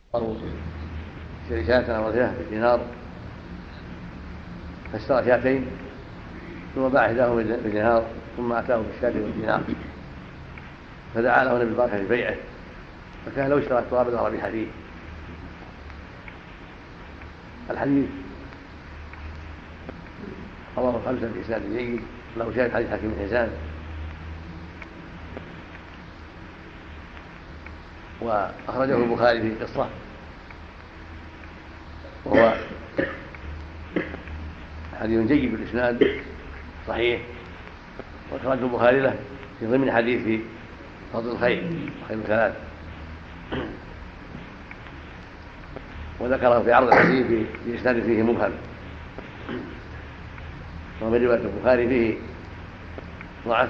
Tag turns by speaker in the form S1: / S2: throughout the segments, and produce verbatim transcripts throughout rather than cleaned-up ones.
S1: اشتري شاة أو رثية بدينار فاشترى شاتين ثم باع إحداهما بدينار ثم أتاه بالشاة والدينار فدعا له النبي بالبركة في بيعه فكان لو اشترى التراب لرى بحديث. الحديث رواه الخمسة بإسناد جيد له شاهد حديث حكيم بن حزام وأخرجه البخاري في قصة وهو حديث جيد بالإسناد صحيح وأخرجه البخاري له في ضمن حديث في فضل الخير خير الثلاث وذكره في عرض الحديث في إسناد فيه مبهم ومن رواية البخاري فيه ضعف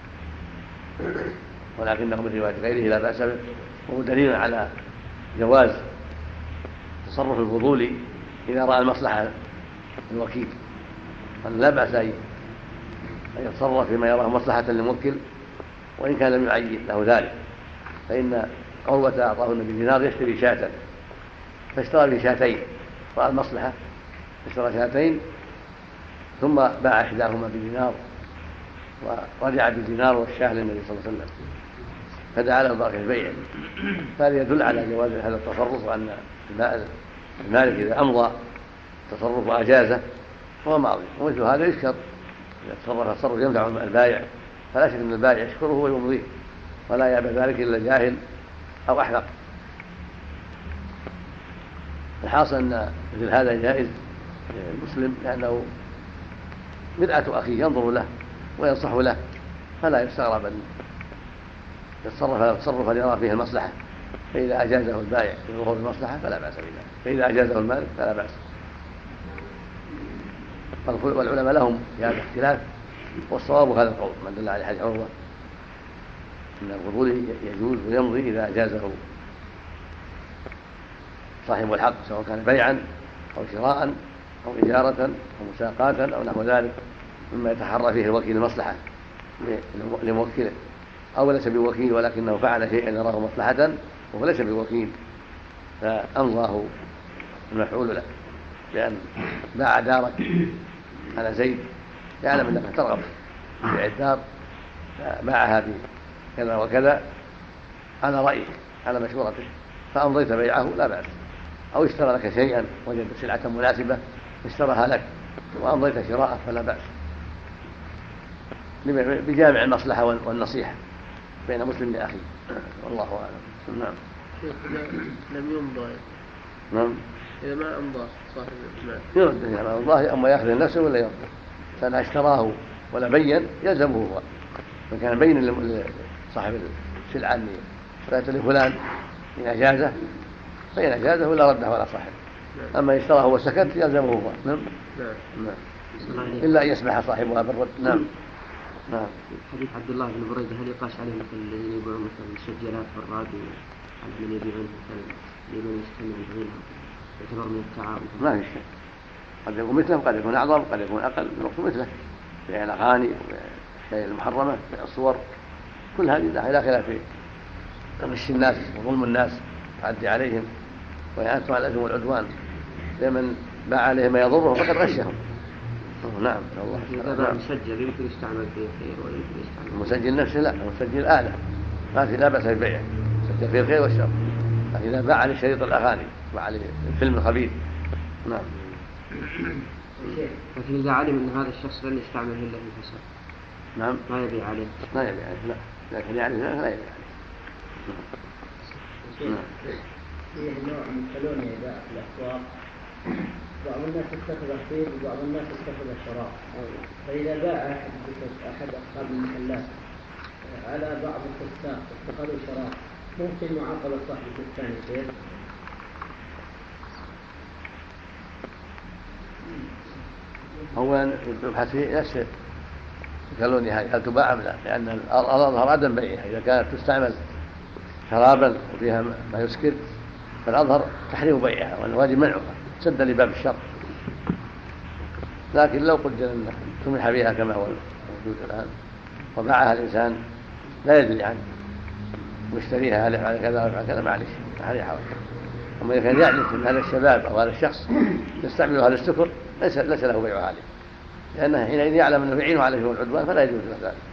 S1: ولكنه من رواية غيره لا بأس به وهو دليل على جواز تصرف الفضولي إذا رأى المصلحة الوكيل أن لا بأس أن يتصرف فيما يراه مصلحة للموكل وإن كان لم يعين له ذلك. فإن عروة أعطاه النبي دينار يشتري شاة فاشترى به شاتين رأى المصلحة فاشترى شاتين ثم باع إحداهما بدينار ورجع بالدينار والشاة للنبي صلى الله عليه وسلم فدعا له بركة البيع. فهذا يدل على جواز هذا التصرف وأن المالك إذا أمضى تصرف وأجازه هو ماضي ومثل هذا يشكر إذا تصرف تصرف ينفع البائع فلا شك أن البائع يشكره ويمضيه ولا يأبى ذلك إلا جاهل أو أحمق. الحاصل أن مثل هذا جائز المسلم لأنه بدعة أخيه ينظر له وينصح له فلا يستغرب أن يتصرف تصرفا يرى فيه المصلحة فإذا أجازه البائع في ظهور المصلحة فلا بأس بذلك فإذا أجازه المالك فلا بأس. والعلماء لهم في هذا اختلاف والصواب هذا القول من دل على حديث عروة أن الفضول يجوز ويمضي إذا أجازه صاحب الحق سواء كان بيعا أو شراء أو إجارة أو مساقاة أو نحو ذلك مما يتحرى فيه الوكيل المصلحة لموكله أو ليس بوكيل ولكنه فعل شيئا يراه مصلحة وهو ليس بوكيل فأمضاه المفعول له لأن باع دارك على زيد يعلم أنك ترغب في بيع الدار فباعها بكذا وكذا على رأيك على مشورتك فأمضيت بيعه لا بأس. أو اشترى لك شيئا وجد سلعة مناسبة اشتراها لك وأمضيت شراءه فلا بأس بجامع المصلحة والنصيحة بين مسلم لأخيه والله أعلم. نعم.
S2: لم يمضى
S1: نعم
S2: إذا ما أمضى صاحب المال
S1: يرد على الله أما يأخذ نفسه ولا يرد فإن اشتراه ولا بين يلزمه هو فكان بين صاحب السلعة أني اشتريت لفلان إن أجازه فإن أجازه ولا رده ولا صاحب. أما اشتراه وسكت يلزمه هو. نعم نعم إلا أن يسمح صاحبها بالرد. نعم
S3: نعم. حديث عبد الله بن بريدة هل يقاس عليه مثل الذين يبيعون مثلا السجلات والراديو على من يبيعون مثلا لمن يستمع بغيرها يعتبر من التعاون؟
S1: ما في شيء قد يكون مثله قد يكون أعظم قد يكون أقل من مثله بيع الأغاني بيع المحرمة بيع الصور كل هذه لا خلاف في غش الناس وظلم الناس تعدي عليهم ويأتوا على الأثم والعدوان لمن باع عليه ما يضره فقد غشهم. نعم الله.
S3: إذا مسجل يمكن يستعمل فيه خير ويمكن يستعمل
S1: المسجل نفسه لا المسجل آلة ما في لا بأس ببيعه مسجل فيه الخير والشر لكن إذا باع عليه شريط الأغاني باع عليه الفيلم الخبيث. نعم.
S3: لكن إذا علم أن هذا الشخص لن يستعمله إلا في الفساد
S1: نعم
S3: ما يبيع عليه
S1: لا يبيع عليه لا لكن يعني لا يبيع عليه.
S4: نعم. فيه نوع من كالونيا يباع في الأسواق بعض الناس يتخذ الخير وبعض الناس يتخذ الشراء فإذا باع أحد أحد أصحاب المحلات على بعض الفساق اتخذوا شراء ممكن معاقبة صاحب الثاني خير؟
S1: أولا يبحث في نفس الكالونيا هذه هل تباع أم لا لأن الأظهر عدم بيعها إذا كانت تستعمل شرابا وفيها ما يسكر فالأظهر تحريم بيعها والواجب منعها سد لباب الشر. لكن لو قدر أن سمح بها كما هو موجود الآن وباعها الإنسان لا يدري عنه مشتريها هل يفعل كذا ويفعل كذا معلش ما عليه حرج. أما إذا كان يعرف أن هذا الشباب أو هذا الشخص يستعمل هذا السكر ليس ليس له بيعها عليه، لأنه حينئذ يعلم أنه يعين عليه والعدوان فلا يجوز له ذلك.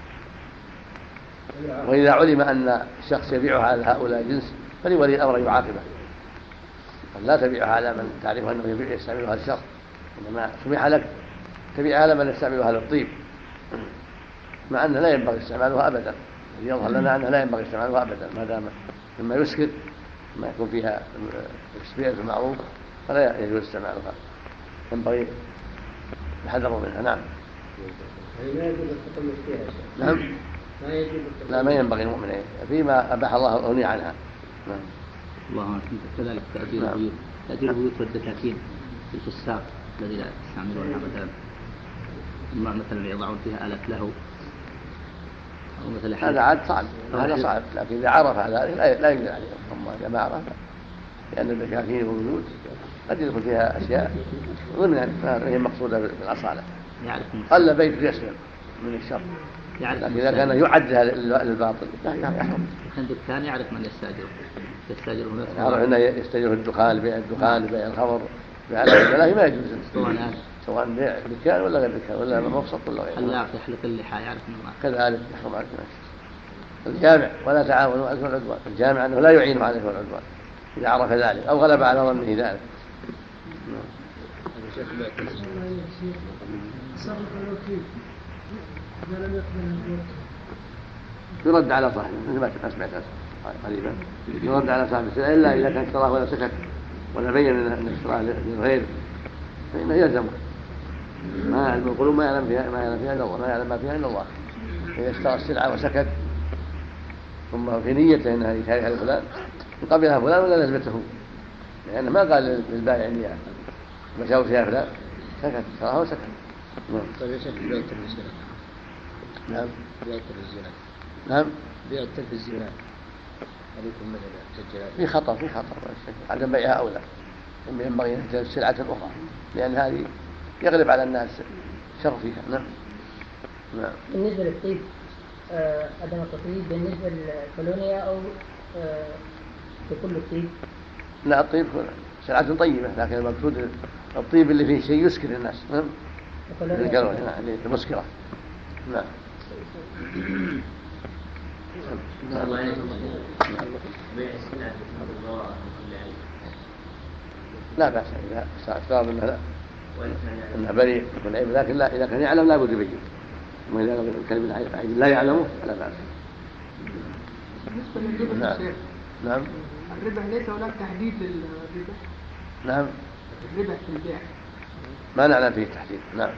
S1: وإذا علم أن الشخص يبيعها على هؤلاء الجنس فلولي الأمر يعاقبه، لا تبيعها على من تعرف أنه يبيع يستعمل هذا الشخص، إنما سمح لك تبيعها على من يستعمل هذا الطيب، مع أنه لا ينبغي استعمالها أبدا. يظهر لنا أنه لا ينبغي استعمالها أبدا ما دام مما يسكر ما يكون فيها تسبيع المعروف فلا يجوز استعمالها، ينبغي الحذر منها. نعم.
S4: لا يجوز التقلص فيها.
S1: نعم.
S4: ما يجوز.
S1: لا ما ينبغي المؤمن فيما أباح الله الغني عنها. نعم.
S5: الله كذلك تأجير
S1: نعم.
S5: البيوت، تأجير البيوت والدكاكين في الفساق الذي لا يستعملونها مثلا ما مثلا يضعون فيها آلة له أو مثلا
S1: هذا عاد صعب، هذا صعب، لكن إذا عرف ذلك لا يقدر عليه. أما إذا ما عرف لأن الدكاكين والبيوت قد يدخل فيها أشياء ضمن هي مقصودة بالأصالة. قل بيت يسلم من الشر، لكن إذا كان يعد للباطل يحرم.
S5: الدكان يعرف من يستأجره، يستأجره نفسه.
S1: يعرف أنه يستأجره الدخان لبيع الدخان لبيع الخمر لبيع الملاهي ما يجوز، سواء بيع دكان ولا غير دكان ولا مبسط ولا غيره.
S5: حلاق يحلق اللحى يعرف منه
S1: كذلك يحرم عليه. الجامع ولا تعاونوا على الإثم والعدوان، الجامع أنه لا يعين على الإثم والعدوان إذا عرف ذلك أو غلب على ظنه ذلك. يرد على صاحبه مثل ما سمعت قريبا، يرد على صاحبه إلا إذا كان اشتراه ولا سكت ولا بين أن اشتراه للغير فإنه يلزمه. ما يعلم القلوب ما يعلم فيها ما يعلم فيها إلا الله، ما يعلم ما فيها إلا الله. إذا اشترى السلعة وسكت ثم في نيته أنها يشاركها لفلان يقبلها فلان ولا لازمته، لأنه ما قال للبائع إني بشاور فيها فلان، سكت اشتراها وسكت.
S4: طيب يا شيخ بيع التلفزيون.
S1: نعم.
S4: بيع التلفزيون.
S1: نعم.
S4: بيع التلفزيون. عليكم من التسجيلات.
S1: في خطر في خطر عدم بيعها أولى، ينبغي أن تجد سلعة أخرى لأن هذه يغلب على الناس شر فيها. نعم. نعم.
S6: بالنسبة للطيب آه، عدم التطيب بالنسبة للكولونيا أو آه، لكل الطيب؟
S1: لا الطيب سلعة طيبة، لكن المقصود الطيب اللي فيه شيء يسكر الناس. نعم. الكولونيا نعم المسكرة. نعم. لا بأس إذا استعرض أنها لا أنها بريء من عيب، لكن لا إذا كان يعلم لا بد يبين، وإذا كان من عيب لا يعلمه فلا بأس.
S7: بالنسبة للربا
S1: نعم. نعم.
S7: الربا ليس هناك تحديد للربا.
S1: نعم.
S7: الربا في البيع
S1: ما نعلم فيه تحديد. نعم.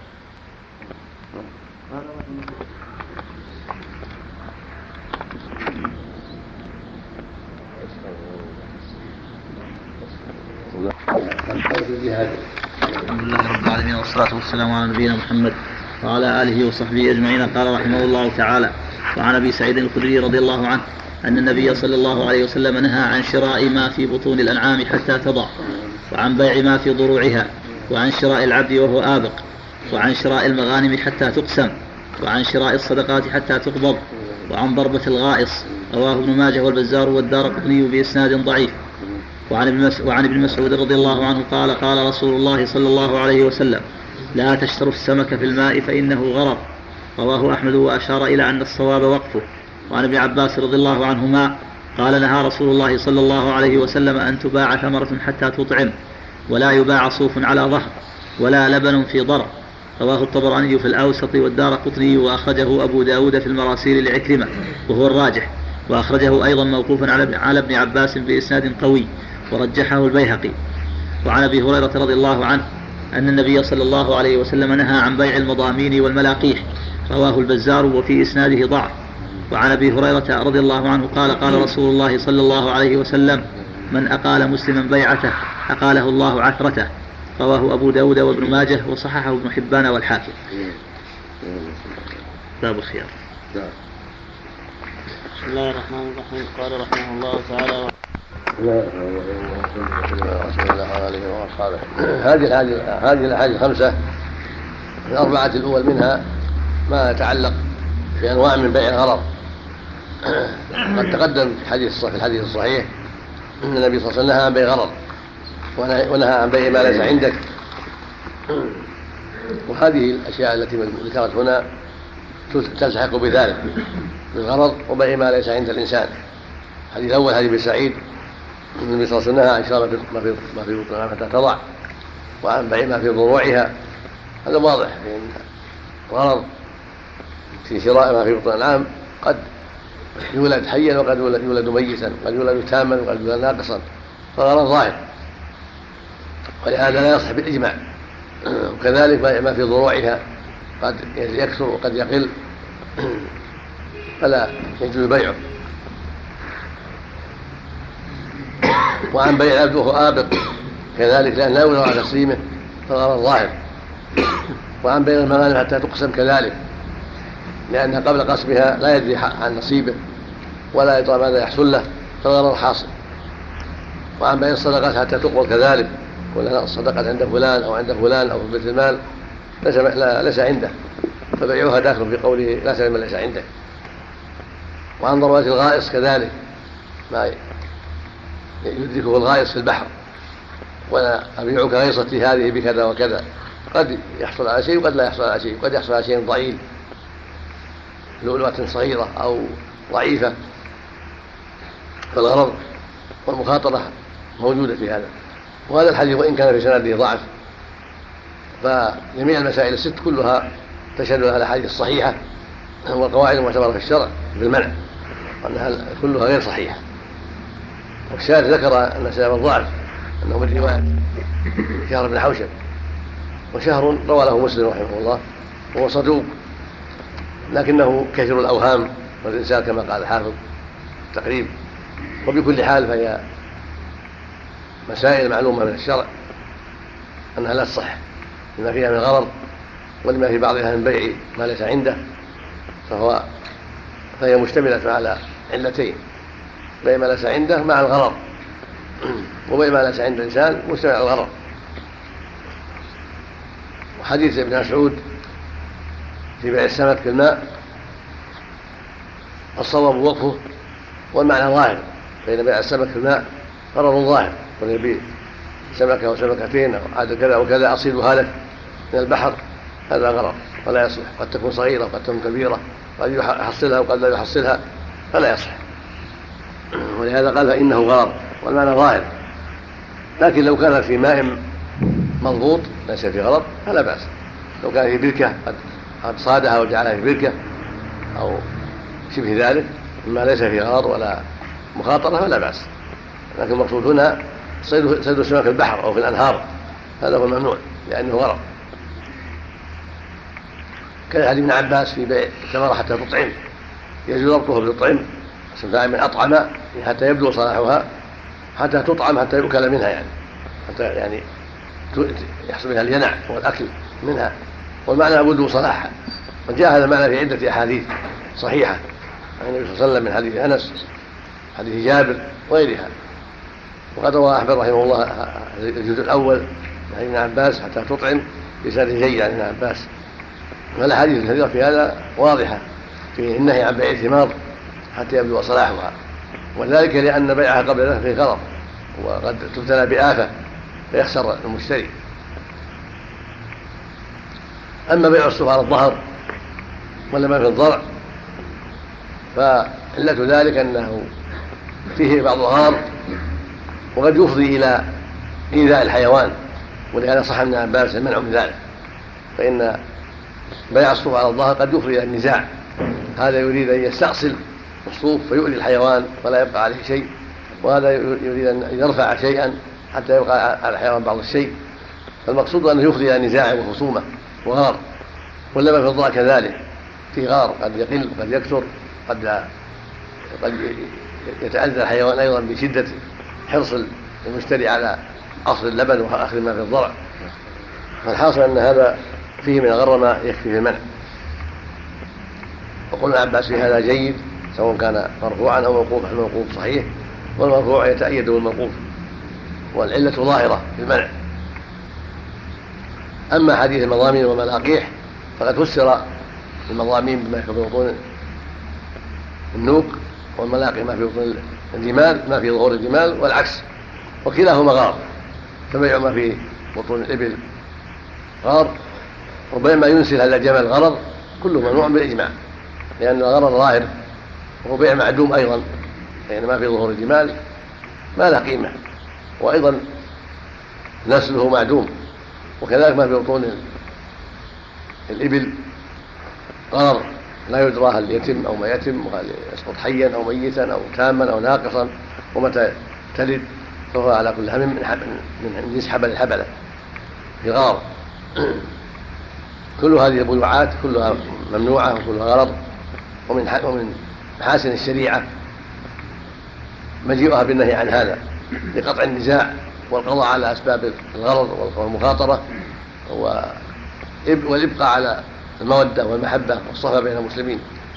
S5: الحمد لله رب العالمين والصلاة والسلام على نبينا محمد وعلى آله وصحبه أجمعين. قال رحمه الله تعالى: وعن أبي سعيد الخدري رضي الله عنه أن النبي صلى الله عليه وسلم نهى عن شراء ما في بطون الأنعام حتى تضع، وعن بيع ما في ضروعها، وعن شراء العبد وهو آبق، وعن شراء المغانم حتى تقسم، وعن شراء الصدقات حتى تقبض، وعن ضربة الغائص. رواه ابن ماجه والبزار والدارقطني بإسناد ضعيف. وعن ابن مسعود رضي الله عنه قال: قال رسول الله صلى الله عليه وسلم: لا تشتروا السمك في الماء فإنه غرض. رواه أحمد وأشار إلى أن الصواب وقفه. وعن ابن عباس رضي الله عنهما قال: نهى رسول الله صلى الله عليه وسلم أن تباع ثمرة حتى تطعم، ولا يباع صوف على ظهر، ولا لبن في ضرع. رواه الطبراني في الأوسط والدارقطني، وأخرجه أبو داود في المراسيل لعكرمة وهو الراجح، وأخرجه أيضا موقوفا على ابن عباس بإسناد قوي، ورجحه البيهقي. وعن أبي هريرة رضي الله عنه أن النبي صلى الله عليه وسلم نهى عن بيع المضامين والملاقيح. رواه البزار وفي إسناده ضعف. وعن أبي هريرة رضي الله عنه قال: قال رسول الله صلى الله عليه وسلم: من أقال مسلما بيعته أقاله الله عثرته. رواه أبو داود وابن ماجه وصححه ابن حبان والحاكم. باب الخيار.
S2: بسم الله الرحمن الرحيم. قال رحمه الله تعالى:
S1: هذه هذه الأحاديث الخمسة الأربعة الأول منها ما يتعلق بأنواع من بيع الغرض. قد تقدم في الحديث في الحديث الصحيح أن النبي صلى الله عليه وسلم نهى عن بيع غرض، ونهى عن بيع ما ليس عندك. وهذه الأشياء التي ذكرت هنا تلتحق بذلك بالغرض وبيع ما ليس عند الإنسان. الحديث الأول حديث ابن سعيد النبي صلى الله عليه وسلم نهى عن شراء ما في بطونها حتى تضع وعن بيع ما في ضروعها. هذا واضح لأن الغرض في شراء ما في بطون الأنعام قد يولد حيا وقد يولد ميتا، قد يولد تاما وقد يولد ناقصا، فالغرض ظاهر، ولهذا لا يصح بالإجماع. وكذلك بيع ما في ضروعها قد يكثر وقد يقل فلا يجوز بيعه. وعن بيع العبد وهو آبق كذلك لأن لا يولى على تقسيمه فالغرض ظاهر. وعن بيع المغانم حتى تقسم كذلك لأن قبل قسمها لا يدري عن نصيبه ولا يدري ماذا يحصل له فالغرض حاصل. وعن بيع الصدقات حتى تقبل كذلك، ولا الصدقة عند فلان أو عند فلان أو في بيت المال ليس, ليس عنده فبيعها داخل في قوله لا سلم ليس عندك. وعن ضرورة الغائص كذلك ما يدركه الغائص في البحر ولا أبيعك غيصتي هذه بكذا وكذا، قد يحصل على شيء وقد لا يحصل على شيء، قد يحصل على شيء ضعيف لؤلؤة صغيرة أو ضعيفة، فالغرض والمخاطرة موجودة في هذا. وهذا الحديث وإن كان في سنده ضعف فجميع المسائل الست كلها تشهد لها الأحاديث الصحيحة والقواعد المعتبرة في الشرع بالمنع وأنها كلها غير صحيحة. والشاهد ذكر أن سبب الضعف أنه من رواية شهر بن حوشب، وشهر روى له مسلم رحمه الله وهو صدوق لكنه كثير الأوهام والإنسان كما قال الحافظ تقريب. وبكل حال فهي مسائل معلومة من الشرع أنها لا تصح لما فيها من غرض ولما في بعضها من بيع ما ليس عنده، فهو فهي مشتملة على علتين: بيع ما ليس عنده مع الغرض، وبيع ما ليس عند الإنسان مشتمل على الغرض. وحديث ابن مسعود في بيع السمك في الماء الصواب وقفه والمعنى ظاهر، بين بيع السمك في الماء غرض ظاهر ونبيع سمكة وسمكتين أو عدد كذا وكذا أصيدها لك من البحر، هذا غرض ولا يصلح، قد تكون صغيرة وقد تكون كبيرة، قد يحصلها وقد لا يحصلها فلا يصلح. ولهذا قال فإنه غرض والمعنى ظاهر. لكن لو كانت في ماء مضبوط ليس في غرض فلا بأس. لو كان في بركة قد صادها وجعلها في بركة أو شبه ذلك مما ليس في غرض ولا مخاطرة فلا بأس. لكن المقصود هنا صيد صيد السمك في البحر أو في الأنهار، هذا هو الممنوع لأنه غرض. كان حديث ابن عباس في بيع الثمرة حتى تطعم يجوز ضبطه بالطعم من أطعم حتى يبدو صلاحها حتى تطعم حتى يؤكل منها، يعني حتى يعني يحصل منها الينع والأكل منها، والمعنى بدو صلاحها. وجاء هذا المعنى في عدة أحاديث صحيحة عن النبي صلى الله عليه وسلم من حديث أنس، حديث جابر وغيرها. وقد روى أحمد رحمه الله الجزء الأول عن ابن عباس حتى تطعم بسند جيد عن ابن عباس. والأحاديث الكثيرة في هذا واضحة في النهي عن بيع الثمار حتى يبدو صلاحها، وذلك لأن بيعها قبل ذلك فيه غرض وقد تبتلى بآفة فيخسر المشتري. أما بيع الصوف على الظهر ولا ما في الضرع فعلة ذلك أنه فيه بعض الغرض وقد يفضي إلى إيذاء الحيوان، ولهذا صح ابن عباس المنع من ذلك، فإن بيع الصوف على الظهر قد يفضي إلى النزاع، هذا يريد أن يستأصل الصوف فيؤذي الحيوان ولا يبقى عليه شيء، وهذا يريد أن يرفع شيئا حتى يبقى على الحيوان بعض الشيء. فالمقصود أنه يفضي إلى نزاع وخصومة وغار. ولما في الضرع كذلك في غار قد يقل قد يكثر، قد قد يتأذى الحيوان أيضا بشدة حرص المشتري على أصل اللبن وأخذ ما في الضرع. فالحاصل أن هذا فيه من الغر ما يكفي في المنع. وقول ابن عباس في هذا جيد سواء كان مرفوعا أو موقوفا، الموقوف صحيح والمرفوع يتأيد بالموقوف، والعلة ظاهرة في المنع. أما حديث المضامين والملاقيح فقد فسر المضامين بما في بطون النوق، والملاقي ما في بطون الجمال ما في ظهور الجمال والعكس، وكلاهما غار، فبيع ما في بطون الإبل غرر، وبيع ما ينسل هذا الجمل غرر، كله ممنوع بالإجماع، لأن الغرر ظاهر وهو بيع معدوم أيضا، لأن ما في ظهور الجمال ما له قيمة، وأيضا نسله معدوم، وكذلك ما في بطون الإبل غرر لا يدرى هل يتم أو ما يتم، وهل يسقط حيا أو ميتا أو تاما أو ناقصا، ومتى تلد، فهو على كل حال من جنس حبل الحبلة في غرر. كل هذه البيوعات كلها ممنوعة وكلها غرر، ومن ومن محاسن الشريعة مجيئها بالنهي عن هذا لقطع النزاع والقضاء على أسباب الغرر والمخاطرة والإبقاء على المودة والمحبة والصفا بين المسلمين.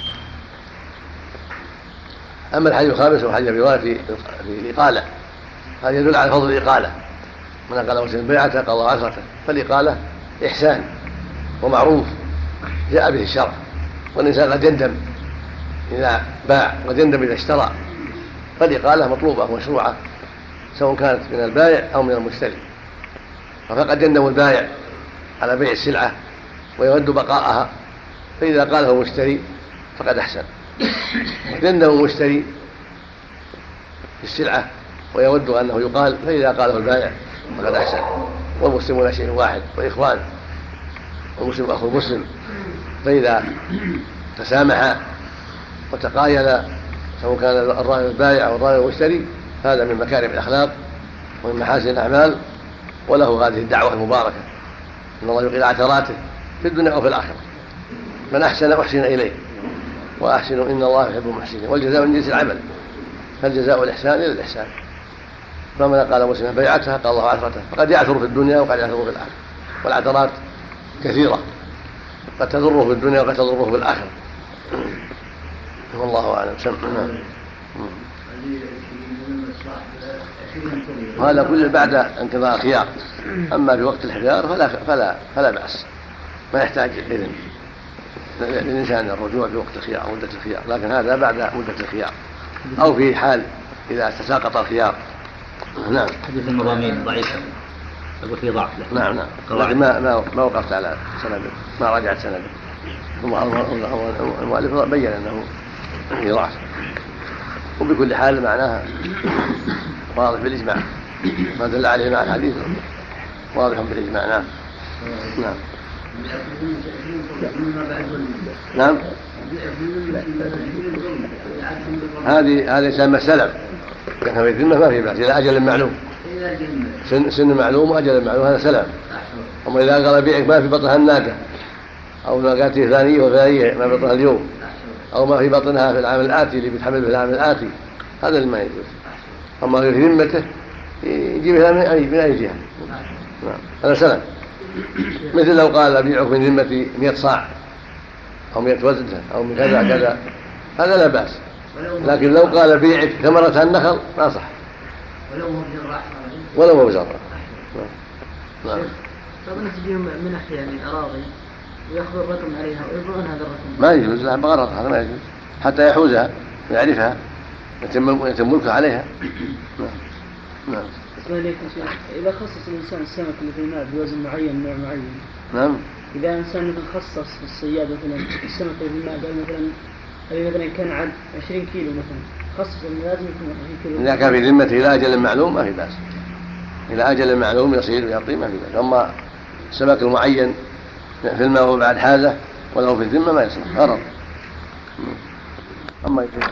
S1: أما الحديث الخامس وحديث الرواية في الإقالة، هذا يدل على فضل الإقالة، من أقال مسلم بيعته قضى عشرته، فالإقالة إحسان ومعروف جاء به الشرع، والإنسان قد يندم إذا باع قد يندم إذا اشترى، فالإقالة مطلوبة ومشروعة سواء كانت من البائع أو من المشتري. فقد يندم البائع على بيع السلعة ويود بقاءها، فإذا قاله المشتري فقد أحسن، يندم المشتري في السلعة ويود أنه يقال، فإذا قاله البائع فقد أحسن. والمسلمون شيء واحد وإخوان، والمسلم أخو المسلم، فإذا تسامح وتقايل سواء كان الراعي البائع أو الراعي المشتري، هذا من مكارم الأخلاق ومن محاسن الأعمال، وله هذه الدعوة المباركة إن الله يقيل عثراته في الدنيا وفي الآخرة، من أحسن أحسن إليه وأحسنوا إن الله يحب المحسنين، والجزاء من جنس العمل، فالجزاء الإحسان إلى الإحسان. فمن قال مسلم بيعتها قال الله عثرته، فقد يعثر في الدنيا وقد يعثر في الآخرة، والعثرات كثيرة قد تضره في الدنيا وقد تضره في الآخرة، والله أعلم. وهذا كله بعد انقضاء الخيار، أما في وقت الخيار فلا, فلا, فلا بأس، ما يحتاج إذن للإنسان الرجوع في وقت الخيار أو مدة الخيار، لكن هذا بعد مدة الخيار أو في حال إذا تساقط الخيار. نعم.
S5: حديث المضامين ضعيف أقول فيه ضعف.
S1: نعم نعم، لكن ما ما ما وقفت على سنده، ما راجعت سنده، ثم المؤلف بين أنه فيه ضعف، وبكل حال معناها واضح بالإجماع، ما دل عليه مع الحديث واضح بالإجماع. نعم نعم نعم. هذه هذه سلم السلم كان في الذمة ما في بأس إلى أجل معلوم، سن, سن معلوم وأجل معلوم، هذا سلام. أما إذا قال بيعك ما في بطنها الناقة أو ناقاتي ثانية وثانية ما في بطنها اليوم، أو ما في بطنها في العام الآتي اللي بيتحمل في العام الآتي، هذا اللي ما يجوز. أما في ذمته يجيبها من أي من أي جهة. نعم هذا سلام. مثل لو قال أبيعك من ذمتي مئة صاع أو مئة وزنة أو من كذا كذا، هذا لا بأس. لكن لو قال بيعك ثمرة النخل ما صح، ولو هو بزرع.
S6: نعم. طب الناس يجيهم من أحيان الأراضي ويأخذ الرقم عليها ويبيعون هذا الرقم، ما
S1: يجوز لها بغرض، هذا ما يجوز حتى يحوزها ويعرفها يتم يتم ملكها عليها. نعم نعم.
S6: إذا خصص الإنسان السمك اللي في الماء بوزن معين نوع معين،
S1: نعم،
S6: إذا إنسان مثلا خصص الصياد مثلا السمك اللي في الماء قال مثلا هذه مثلا كان عد عشرين كيلو مثلا، خصص إنه لازم يكون عشرين كيلو.
S1: إذا كان في ذمته إلى أجل معلوم ما في بأس، إلى أجل معلوم يصير ويعطي ما في بأس. أما السمك المعين في الماء وهو بعد حاجة ولو في الذمة ما يصلح غرض. أما يصير.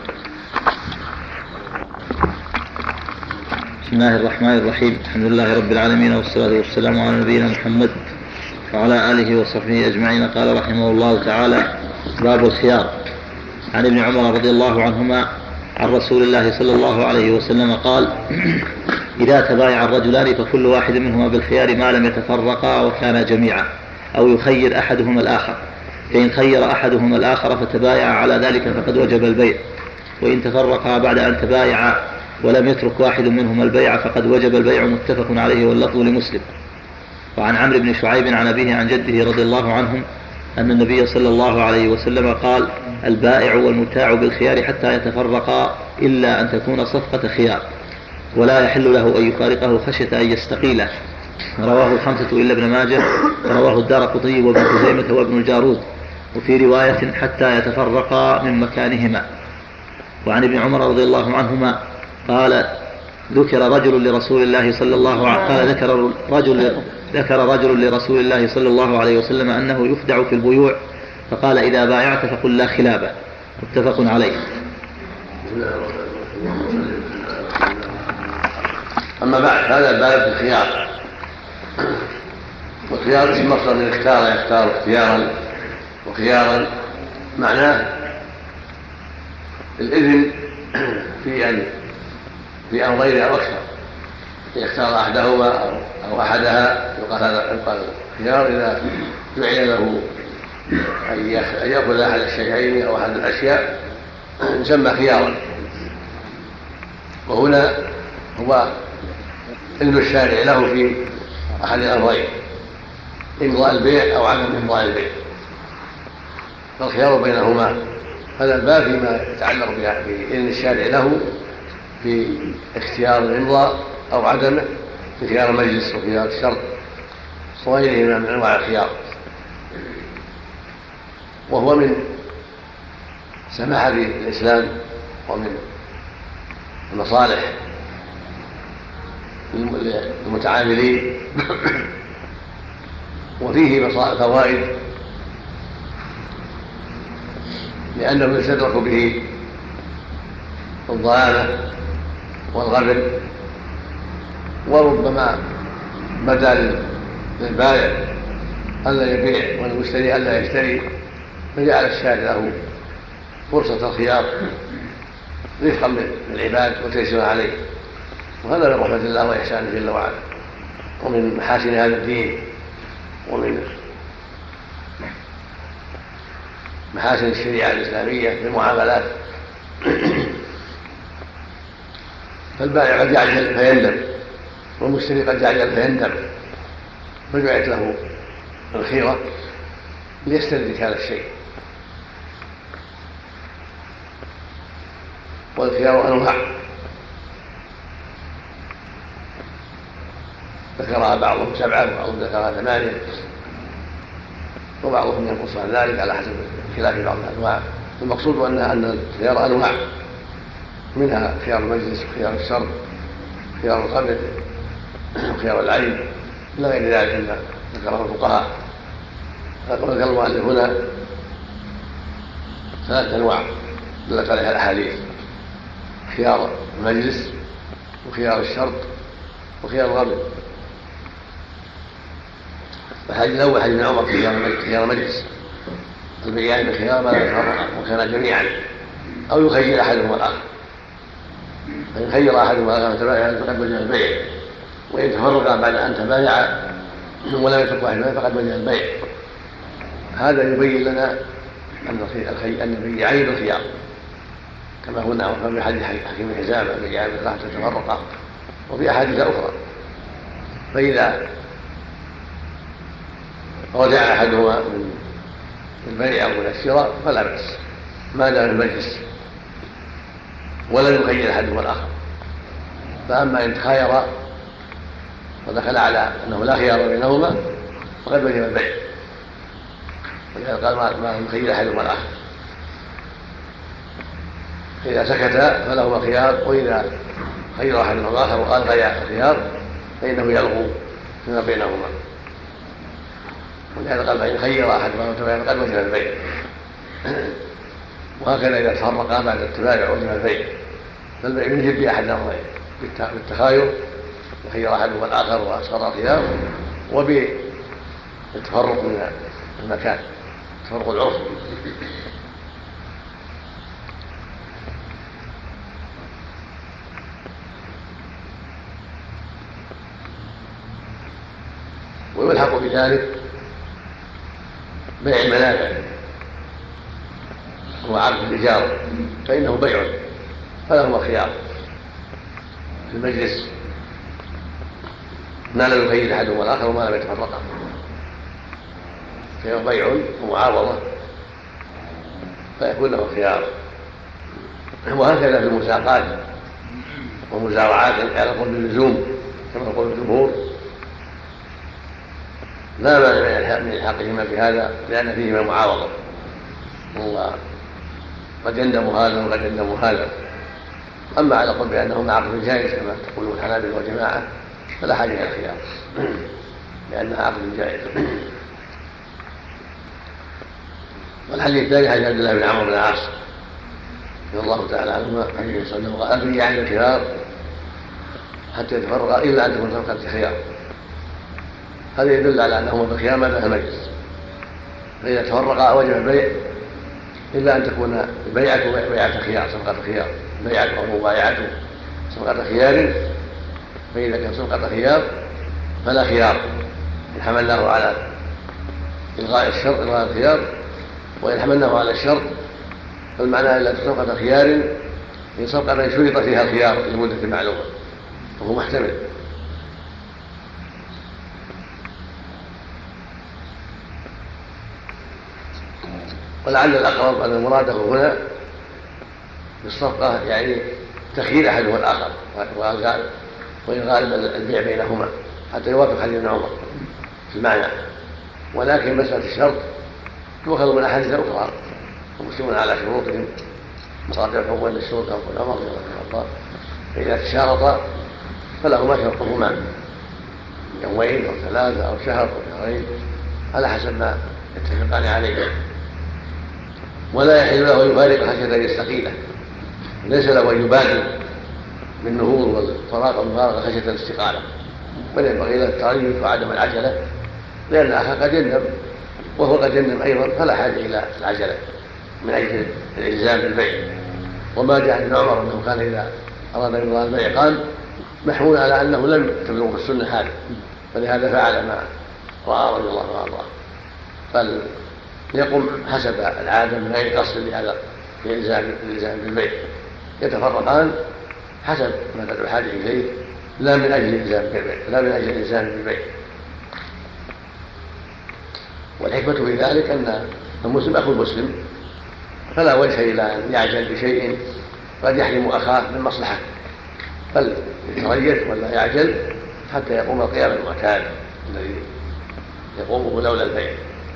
S5: بسم الله الرحمن الرحيم، الحمد لله رب العالمين، والصلاة والسلام على نبينا محمد وعلى آله وصحبه أجمعين. قال رحمه الله تعالى: باب الخيار. عن ابن عمر رضي الله عنهما عن رسول الله صلى الله عليه وسلم قال: إذا تبايع الرجلان فكل واحد منهما بالخيار ما لم يتفرقا وكانا جميعا، أو يخير أحدهما الآخر، فإن خير أحدهما الآخر فتبايع على ذلك فقد وجب البيع، وإن تفرقا بعد أن تبايعا ولم يترك واحد منهما البيع فقد وجب البيع. متفق عليه واللفظ لمسلم. وعن عمرو بن شعيب عن أبيه عن جده رضي الله عنهم أن النبي صلى الله عليه وسلم قال: البائع والمبتاع بالخيار حتى يتفرقا إلا أن تكون صفقة خيار. ولا يحل له أن يفارقه خشية أن يستقيله. رواه الخمسة إلا ابن ماجه، رواه الدارقطني وابن خزيمة وابن الجارود، وفي رواية حتى يتفرقا من مكانهما. وعن ابن عمر رضي الله عنهما قال ذكر رجل لرسول الله صلى الله عليه قال ذكر رجل ذكر رجل لرسول الله صلى الله عليه وسلم أنه يخدع في البيوع، فقال إذا بايعت فقل لا خلابة. متفق عليه.
S1: أما بعد، هذا الباب في الخيار، والخيار اسم مصدر من اختار يختار اختيارا، وخيارا معناه الإذن في أن في أمرين أو أكثر، يختار أحدهما أو أحدها، يقال هذا يقال خيار إذا جعل له أن يأخذ أحد الشيئين أو أحد الأشياء يسمى خيارا. وهنا هو إذن الشارع له في أحد الأمرين، إمضاء البيع أو عدم إمضاء البيع، فالخيار بينهما. هذا الباب فيما يتعلق بإذن الشارع له في اختيار الإمضاء أو عدمه، في خيار المجلس وخيار الشرط وغيرهما من أنواع الخيار. وهو من سماحة الإسلام ومن المصالح للمتعاملين، وفيه فوائد لأنه يستدرك به الضلالة والغبن، وربما بدا للبائع ألا يبيع والمشتري ألا يشتري، فجعل الشارع له فرصة الخيار رفقا بالعباد وتيسيرا عليه. وهذا من رحمة الله وإحسانه جل وعلا، ومن محاسن هذا الدين، ومن محاسن الشريعة الإسلامية في المعاملات. فالبائع قد يعجل فيندم، والمشتري قد يعجل فيندم، فجعلت له الخيرة ليستدرك هذا الشيء. والخيار أنواع ذكرها بعضهم سبعة وبعضهم ذكرها ثمانية، وبعضهم ينقص عن ذلك على حسب خلاف بعض الأنواع. المقصود أنها أن الخيار أنواع، منها خيار المجلس وخيار الشرط وخيار القبض وخيار العين إلى غير ذلك مما ذكره الفقهاء. ذكر المؤلف هنا ثلاث أنواع دلت عليها الأحاديث: خيار المجلس وخيار الشرط وخيار القبض. الحديث الأول حديث ابن عمر في خيار المجلس، البيعان بخيار ما لا يتفرقا وكان جميعا، أو يخير أحدهما الآخر، فإن خير أحدهما الآخر تبايع فقد وجب البيع، وإن تفرقا بعد أن تبايع ولم يترك واحد فقد وجب البيع. هذا يبين لنا أن أن البيعين بالخيار، كما هنا وفي حديث حكيم حزام البيعان بالخيار تتفرقا، وفي أحاديث أخرى. فإذا رجع أحدهما من البيع أو من الشراء فلا بأس ما دام المجلس ولم يخير أحدهما الآخر. فأما إن تخاير ودخل على أنه لا خيار بينهما فقد وجب البيع، ولذلك قال ما يخير أحدهما الآخر. إذا سكت فلهما خيار، وإذا خير أحدهما الآخر وقال غير الخيار فإنه يلغو فيما بينهما. ولهذا قال فإن خير أحدهما فقد وجب البيع. وهكذا إذا تفرقا بعد التبايع وجب البيع، فالبيع يجب بأحد الأمرين: بالتخاير يخير أحدهما الآخر وأسقط الخيار، وبالتفرق من المكان، تفرق العرف. ويلحق بذلك بيع المنافع هو عقد الإجارة، فإنه بيع فلهما خيار في المجلس ما لم يخير أحدهما الآخر وما لم يتفرقا، فهو بيع ومعاوضة فيكون له خيار. وهكذا في المساقات ومزارعات على قول اللزوم كما يقول الجمهور لا مانع من الحاقهما بهذا لأن فيهما معارضة، وقد يندم هذا وقد يندم هذا. أما على قول بأنهما عقد جائز كما تقولون الحنابلة والجماعة فلا حاجة إلى الخيار لأنها عقد جائز. والحديث الثاني حديث عبد الله بن عمرو بن العاص رضي الله تعالى عنهما حديث صلى الله عليه وسلم قال عند الخيار حتى يتفرق إلا أن تكون صفقة خيار. هذا يدل على أنهما بالخيار ما لها مجلس، فإذا تفرقا وجب البيع إلا أن تكون البيعة بيعة خيار صفقة خيار، بيعة أو مبايعة صفقة خيار. فإذا كان صفقة خيار فلا خيار إن حملناه على إلغاء الشرط إلغاء الخيار، وإن حملناه على الشرط فالمعنى إلا صفقة خيار هي صفقة شرط فيها الخيار لمدة معلومة وهو محتمل. ولعل الأقرب أن مراده هنا بالصفقة يعني تخيير أحدهما الآخر وإن غالب البيع بينهما حتى يوافق حديث ابن عمر في المعنى. ولكن مسألة الشرط تؤخذ من أحاديث أخرى ومسلمون على شروطهم مصادرهم وأن الشروط كما قال عمر رضي الله عنه فإذا تشارطا فلهما شرطهما يومين أو ثلاثة أو شهر أو شهرين على حسب ما يتفقان عليه. ولا يحل له أن يفارق خشية أن يستقيله، ليس له أن يبادر بالنهوض والفراغ والمفارقة خشية الاستقالة، بل ينبغي له التريث وعدم العجلة لأن الآخر قد يندم وهو قد يندم أيضا فلا حاجة إلى العجلة من أجل الإلزام بالبيع. وما جاء ابن عمر أنه كان إذا أراد أن يضع البيع قال محمول على أنه لم تبلغ السنة هذا، فلهذا فعل ما رأى رضي الله عنه وارضاه. فليقم حسب العادة من غير قصد لهذا الإلزام بالبيع، يتفرقان حسب ما تدعو الحاجة إليه لا من أجل الإلزام بالبيع لا من أجل الإلزام بالبيع. والحكمة في ذلك أن المسلم أخو المسلم فلا وجه إلى أن يعجل بشيء قد يحرم أخاه من مصلحة، بل يتريث ولا يعجل حتى يقوم القيام المعتاد الذي يقومه لولا البيع.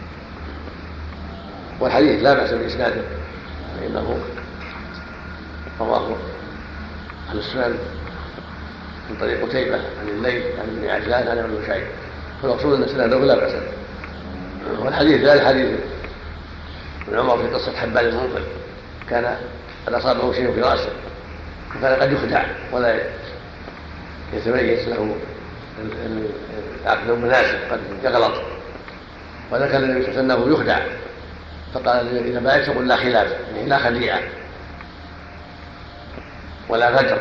S1: والحديث لا بأس بإسناده فإنه رواه أهل السنن من طريق قتيبة عن الليث عن ابن عجلان عن ابن شعيب، فالمقصود أن إسناده لا بأس. والحديث ذلك حديث ابن عمر في قصة حبان المنقذ كان قد أصابه شيء في رأسه فكان قد يخدع ولا يتميز له العقل المناسب قد يغلط، وذكر النبي صلى الله عليه وسلم أنه يخدع فقال إذا بايعت فقل لا خلاف يعني لا خديعة ولا غدر.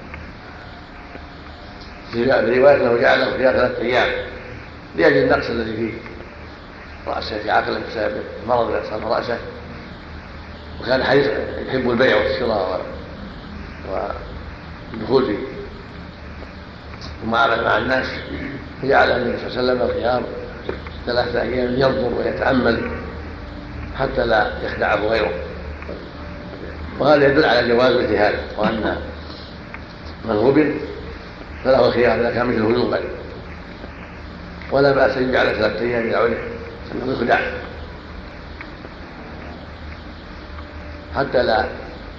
S1: في رواية أنه جعله فيها ثلاثة أيام لأجل النقص الذي في رأسه في عقله بسبب المرض الذي أصاب رأسه، وكان حريص يحب البيع والشراء والدخول في المعاملة مع الناس، فجعل النبي صلى الله عليه وسلم الخيار ثلاثة أيام ينظر ويتأمل حتى لا يخدعه غيره. وهذا يدل على جواز الاجتهاد وأن من غبن فله خيار إذا كان مثله ذوبا، ولا بأس أن يجعل ثلاثة أيام يعود أنه يخدع حتى لا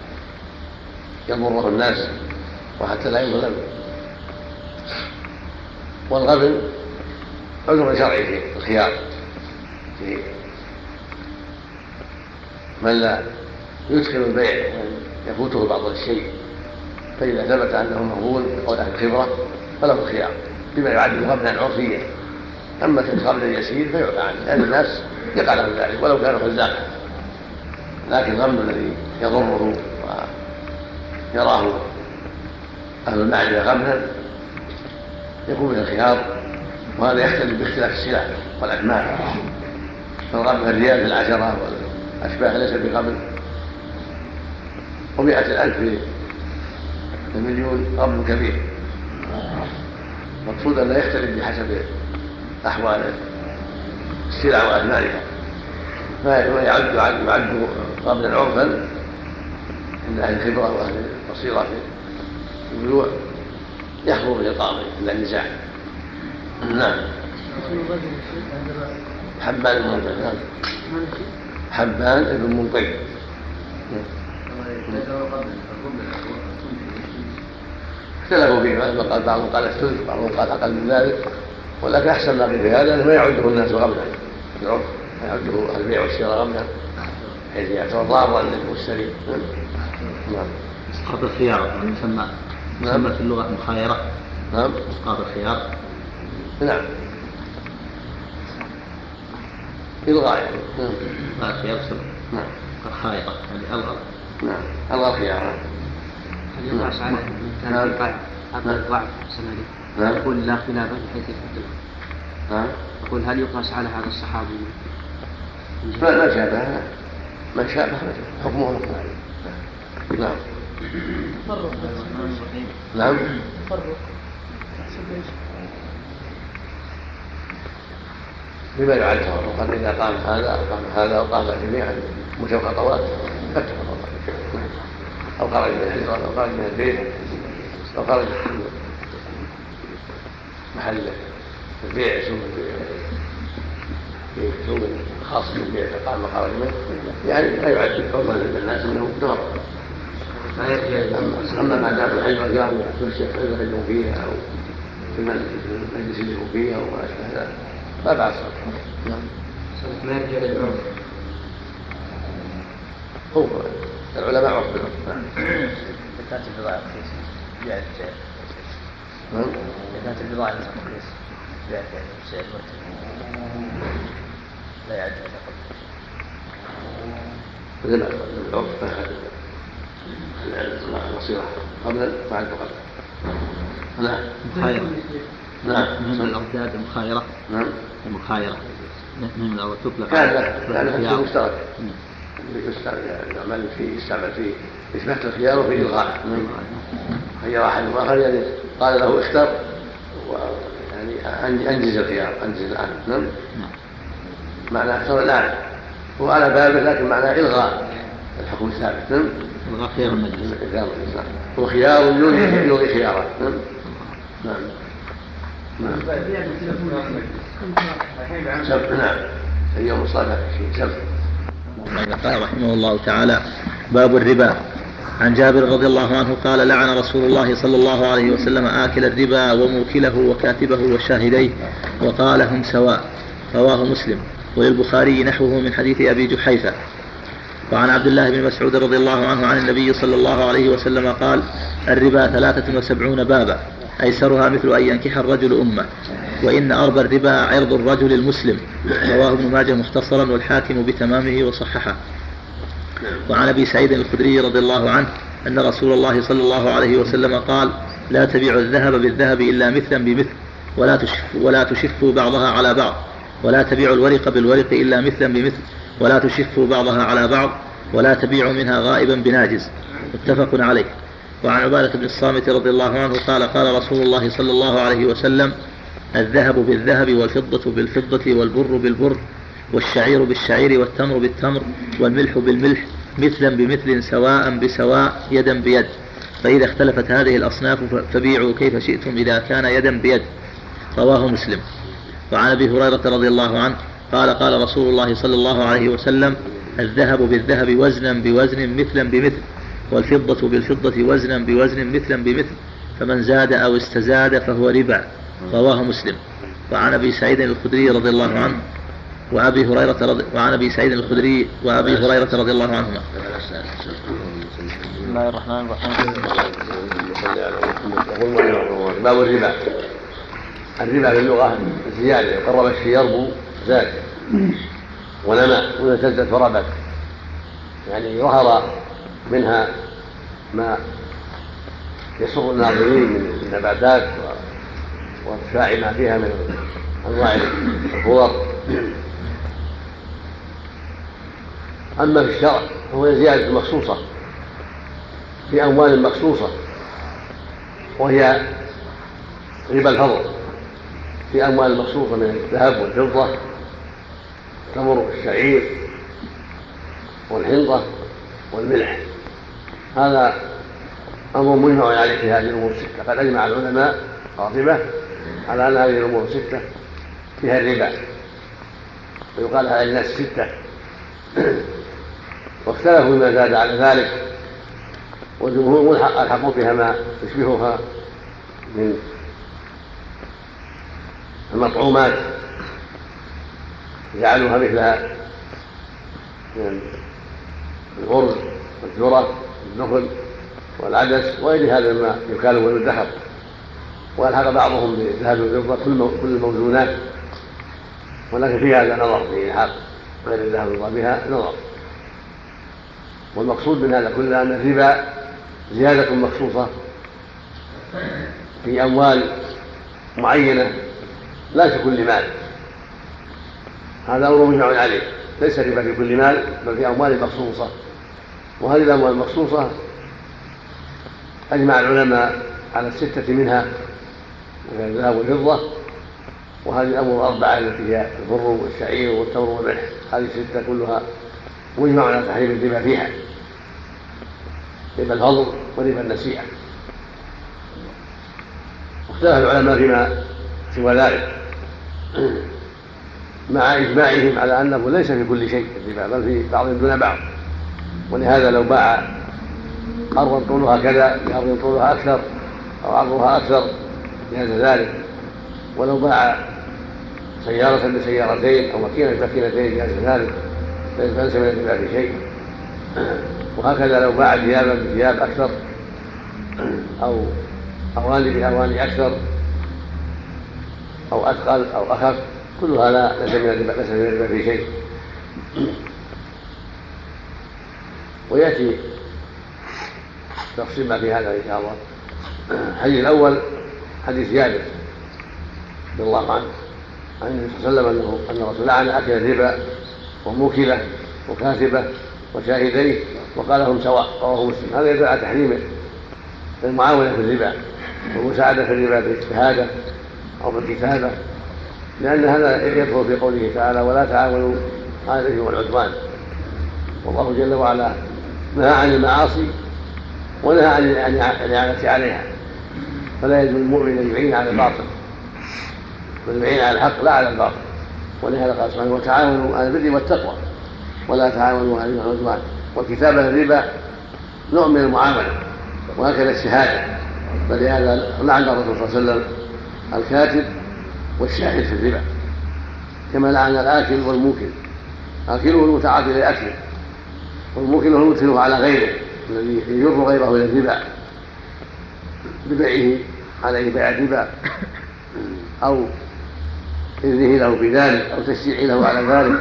S1: يضره الناس وحتى لا يظلم. والغبن عذر شرعي في الخيار في من لا يدخل البيع يفوته بعض الشيء، فإذا ثبت أنه مغبون بقول أهل الخبرة فله الخيار بما يعد غبنا عرفيا. أما الغبن اليسير فيعفى عنه لأن الناس يقع لهم ذلك ولو كان خزاقا، لكن الغبن الذي يضره ويراه أهل المعرفة غبنا يكون به الخيار، وهذا يختلف باختلاف السلع والأثمان. فالغبن الريال في العشرة والأشباه ليس بغبن، ومئة الألف في المليون غبن كبير. مقصود أن لا يختلف بحسب أحوال السلع وأثمانها، فيعد يعد يعد غبنا عرفا عند أهل الخبرة وأهل البصيرة في البيوع يحضر الإقامة عند النزاع. نعم. حبان بن منطق. نعم. حبان بن منطق. اختلفوا فيه، بعضهم قال الثلث وبعضهم قال أقل من ذلك، ولكن أحسن ما في هذا أنه ما يعده الناس غبنا في العرف، ما يعده البيع والشراء غبنا حيث يعتبر ضارا للمشتري. نعم.
S5: إسقاط الخيار يسمى يسمى في اللغة مخايرة.
S1: نعم.
S5: إسقاط الخيار.
S1: نعم. إلغاء يعني.
S5: إلغاء الخيار سبب.
S1: نعم.
S5: الخائرة يعني ألغى.
S1: نعم. ألغى الخيار.
S3: هل يقاس على كان البيع هذا الضعف السنة
S1: نعم.
S3: يقول لا خلاف بحيث يفضل.
S1: نعم.
S3: يقول هل يقاس على هذا الصحابي؟
S1: ما ما شابه ما شابه حكمه حكم عليه. نعم. نعم. بما يعرف وقد إذا قام هذا أو قام هذا أو قام جميعا مشى خطوات فتح خطوات أو خرج من الحجرة أو خرج من البيت أو خرج محل البيع سوق في سوق خاص بالبيع فقام خرج منه يعني لا يعد حرمة للناس أنه دور. أما ما دام الحجرة قام في الشيخ يخرجون فيها أو في المجلس اللي هو فيها أو ما أشبه ذلك ما بعد صلاة. نعم.
S3: ما يرجع للعرف.
S1: هو العلماء عرف بالعرف.
S5: زكاة البضاعة رخيصة بيع الرجال.
S1: نعم.
S5: زكاة البضاعة رخيصة بيع الرجال السعر مرتفع لا يعد هذا قبل.
S1: مثل العرف فهذا النصيحة قبل بعد وقبل. نعم.
S5: مخايرة.
S1: نعم.
S5: من الأرداد المخايرة.
S1: نعم.
S5: المخايرة من الأول تطلق.
S1: كان له كان مشترك. يعمل فيه يستعمل فيه إثبات الخيار وفي إلغاء. خير أحد آخر يعني قال له اختر يعني أنجز الخيار أنجز الآن. نعم. معنى اختر الآن هو على بابه لكن معنى إلغاء الحكم الثابت. نعم.
S5: إلغاء خيار المجلس.
S1: هو خيار يلغي خيارات. نعم. نعم. نعم. سبت. نعم. اليوم صلاة سبت.
S5: قال رحمه الله تعالى: باب الربا. عن جابر رضي الله عنه قال: لعن رسول الله صلى الله عليه وسلم آكل الربا وموكله وكاتبه وشاهديه وقال: هم سواء. رواه مسلم. وللبخاري نحوه من حديث أبي جحيفة. وعن عبد الله بن مسعود رضي الله عنه عن النبي صلى الله عليه وسلم قال: الربا ثلاثة وسبعون بابا أيسرها مثل أن ينكح الرجل أمه، وإن أربى الربا عرض الرجل المسلم. رواه ابن ماجه مختصرا والحاكم بتمامه وصححه. وعن أبي سعيد الخدري رضي الله عنه أن رسول الله صلى الله عليه وسلم قال: لا تبيعوا الذهب بالذهب إلا مثلا بمثل ولا تشفوا, ولا تشفوا بعضها على بعض، ولا تبيعوا الورق بالورق إلا مثلا بمثل ولا تشفوا بعضها على بعض، ولا تبيعوا منها غائبا بناجز. متفق عليه. وعن عبادة بن الصامت رضي الله عنه قال: قال رسول الله صلى الله عليه وسلم: الذهب بالذهب والفضة بالفضة والبر بالبر والشعير بالشعير والتمر بالتمر والملح بالملح مثلا بمثل سواء بسواء يدا بيد، فإذا اختلفت هذه الأصناف فبيعوا كيف شئتم إذا كان يدا بيد. رواه مسلم. وعن أبي هريرة رضي الله عنه قال: قال رسول الله صلى الله عليه وسلم: الذهب بالذهب وزنا بوزن مثلا بمثل، والفضة بالفضة وزنا بوزن مثلا بمثل، فمن زاد أو استزاد فهو ربا. رواه مسلم. وعن أبي سعيد الخدري رضي الله عنه وأبي هريرة رضي وعن أبي سعيد الخدري وأبي هريرة رضي الله عنهما. بسم الله الرحمن الرحيم.
S1: باب الربا. الربا باللغة زيادة، قرب الشيء يربو زاد ونمى ونزلت وربت، يعني ظهر منها ما يسر الناظرين من النباتات وارتفاع ما فيها من انواع الخضر. اما في الشرع فهو زياده مخصوصه في اموال مخصوصه، وهي ربا الفضل في اموال مخصوصه من الذهب والفضه، التمر الشعير والحنطه والملح. هذا أمر مجمع عليه في هذه الأمور الستة. قد أجمع العلماء قاطبة على أن هذه الأمور الستة فيها الربا، ويقال على الناس ستة، واختلفوا بما زاد على ذلك، والجمهور ألحقوا بها ما يشبهها من المطعومات، جعلوها مثلها من الأرز والذرة والنخل والعدس وغير هذا مما يكال ويدخر، والحق بعضهم بالذهب والفضة كل الموزونات، ولكن في هذا نظر في الحق غير الذهب والفضة بها نظر. والمقصود من هذا كله أن الربا زيادة مخصوصة في أموال معينة لا في كل مال، هذا أمر مجمع عليه، ليس الربا في كل مال بل في أموال مخصوصة، وهذه الأموال المخصوصة أجمع العلماء على الستة منها من الذهب والفضة، وهذه الأمور الأربعة التي هي البر والشعير والتمر والملح، هذه الستة كلها مجمع على تحريم الربا فيها، ربا الفضل وربا النسيئة. واختلف العلماء فيما سوى ذلك مع إجماعهم على أنه ليس في كل شيء الربا بل في بعض دون بعض، ولهذا لو باع أرضا طولها كذا بأرض طولها أكثر أو عرضها أكثر جاز ذلك، ولو باع سيارة بسيارتين أو ماكينة بماكينتين جاز ذلك، فليس من الربا في شيء. وهكذا لو باع ثيابا بثياب أكثر أو أواني بأواني أكثر أو أثقل أو أخف، كل هذا ليس من الربا في شيء. ويأتي تفصيل ما في هذا إن شاء الله. الحديث الأول حديث جابر رضي الله عنه عن النبي صلى الله عليه وسلم أن الرسول لعن أكل الربا وموكله وكاتبه وشاهديه وقال هم سواء، رواه مسلم. هذا يدل على تحريم المعاونة في الربا والمساعدة في الربا بالاجتهاد أو بالكتابة، لأن هذا يدخل في قوله تعالى ولا تعاونوا على الإثم والعدوان، والله جل وعلا نهى عن المعاصي ونهى عن الإعانة عليها، فلا يجوز المؤمن أن يعين على الباطل بل يعين على الحق لا على الباطل. ولهذا قال سبحانه وتعاونوا على البر والتقوى ولا تعاونوا على الإثم والعدوان. والكتابة الربا نوع من المعاملة، وهكذا الشهادة، فلهذا لعن الرسول صلى الله عليه وسلم الكاتب والشاهد في الربا، كما لعن الآكل والموكل. آكله المتعاطي لأكله، والموكل هو المدخله على غيره الذي يجر غيره إلى الربا ببيعه عليه بيع الربا أو إذنه له بذلك أو تشجيعه له على ذلك.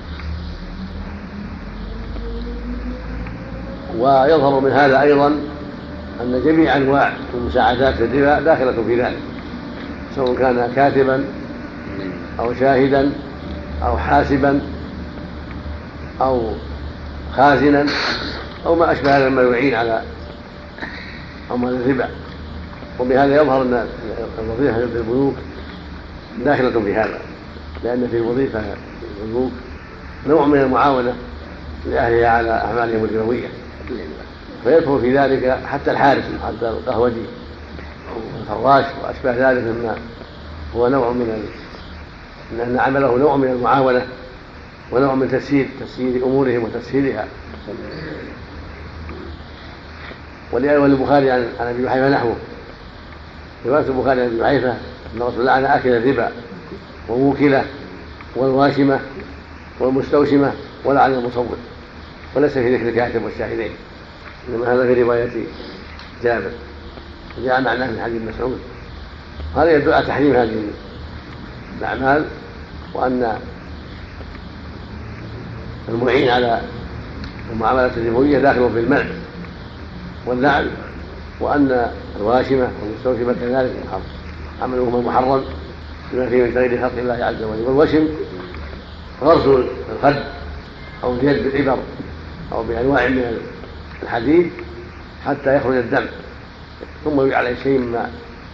S1: ويظهر من هذا أيضا أن جميع أنواع المساعدات في الربا داخلة في ذلك، سواء كان كاتبا أو شاهدا أو حاسبا أو خازنا أو ما أشبه هذا مما يعين على أموال الربا. وبهذا يظهر أن الوظيفة في البنوك داخلة في هذا، لأن في الوظيفة في البنوك نوع من المعاونة لأهلها على أعمالهم الربوية، فيدخل في ذلك حتى الحارس حتى القهوجي والفراش وأشبه ذلك مما هو نوع من ال... أن عمله نوع من المعاونة ونوع من تسهيل تسهيل أمورهم وتسهيلها. وللبخاري عن أبي جحيفة نحوه، رواية البخاري عن أبي جحيفة أن الرسول لعن آكل الربا وموكله والواشمة والمستوشمة ولعن المصور، وليس في ذكر الكاتب والشاهدين، إنما هذا في رواية جابر جاء معناه من حديث مسعود. هذا يدل على تحريم هذه الأعمال، وأن المعين على المعاملات الربوية داخل في المنع واللعن، وأن الواشمة والمستوشمة كذلك عملهما محرم بما فيه من تغيير خلق الله عز وجل. والوشم غرس الخد أو اليد بالإبر أو بأنواع من الحديد حتى يخرج الدم، ثم يجعل عليه شيء مما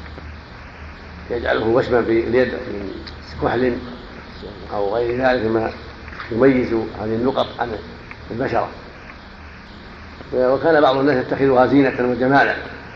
S1: يجعله وشما في اليد من كحل أو غير ذلك ما يميز هذه النقط عن البشرة. وكان بعض الناس يتخذها زينة وجمالا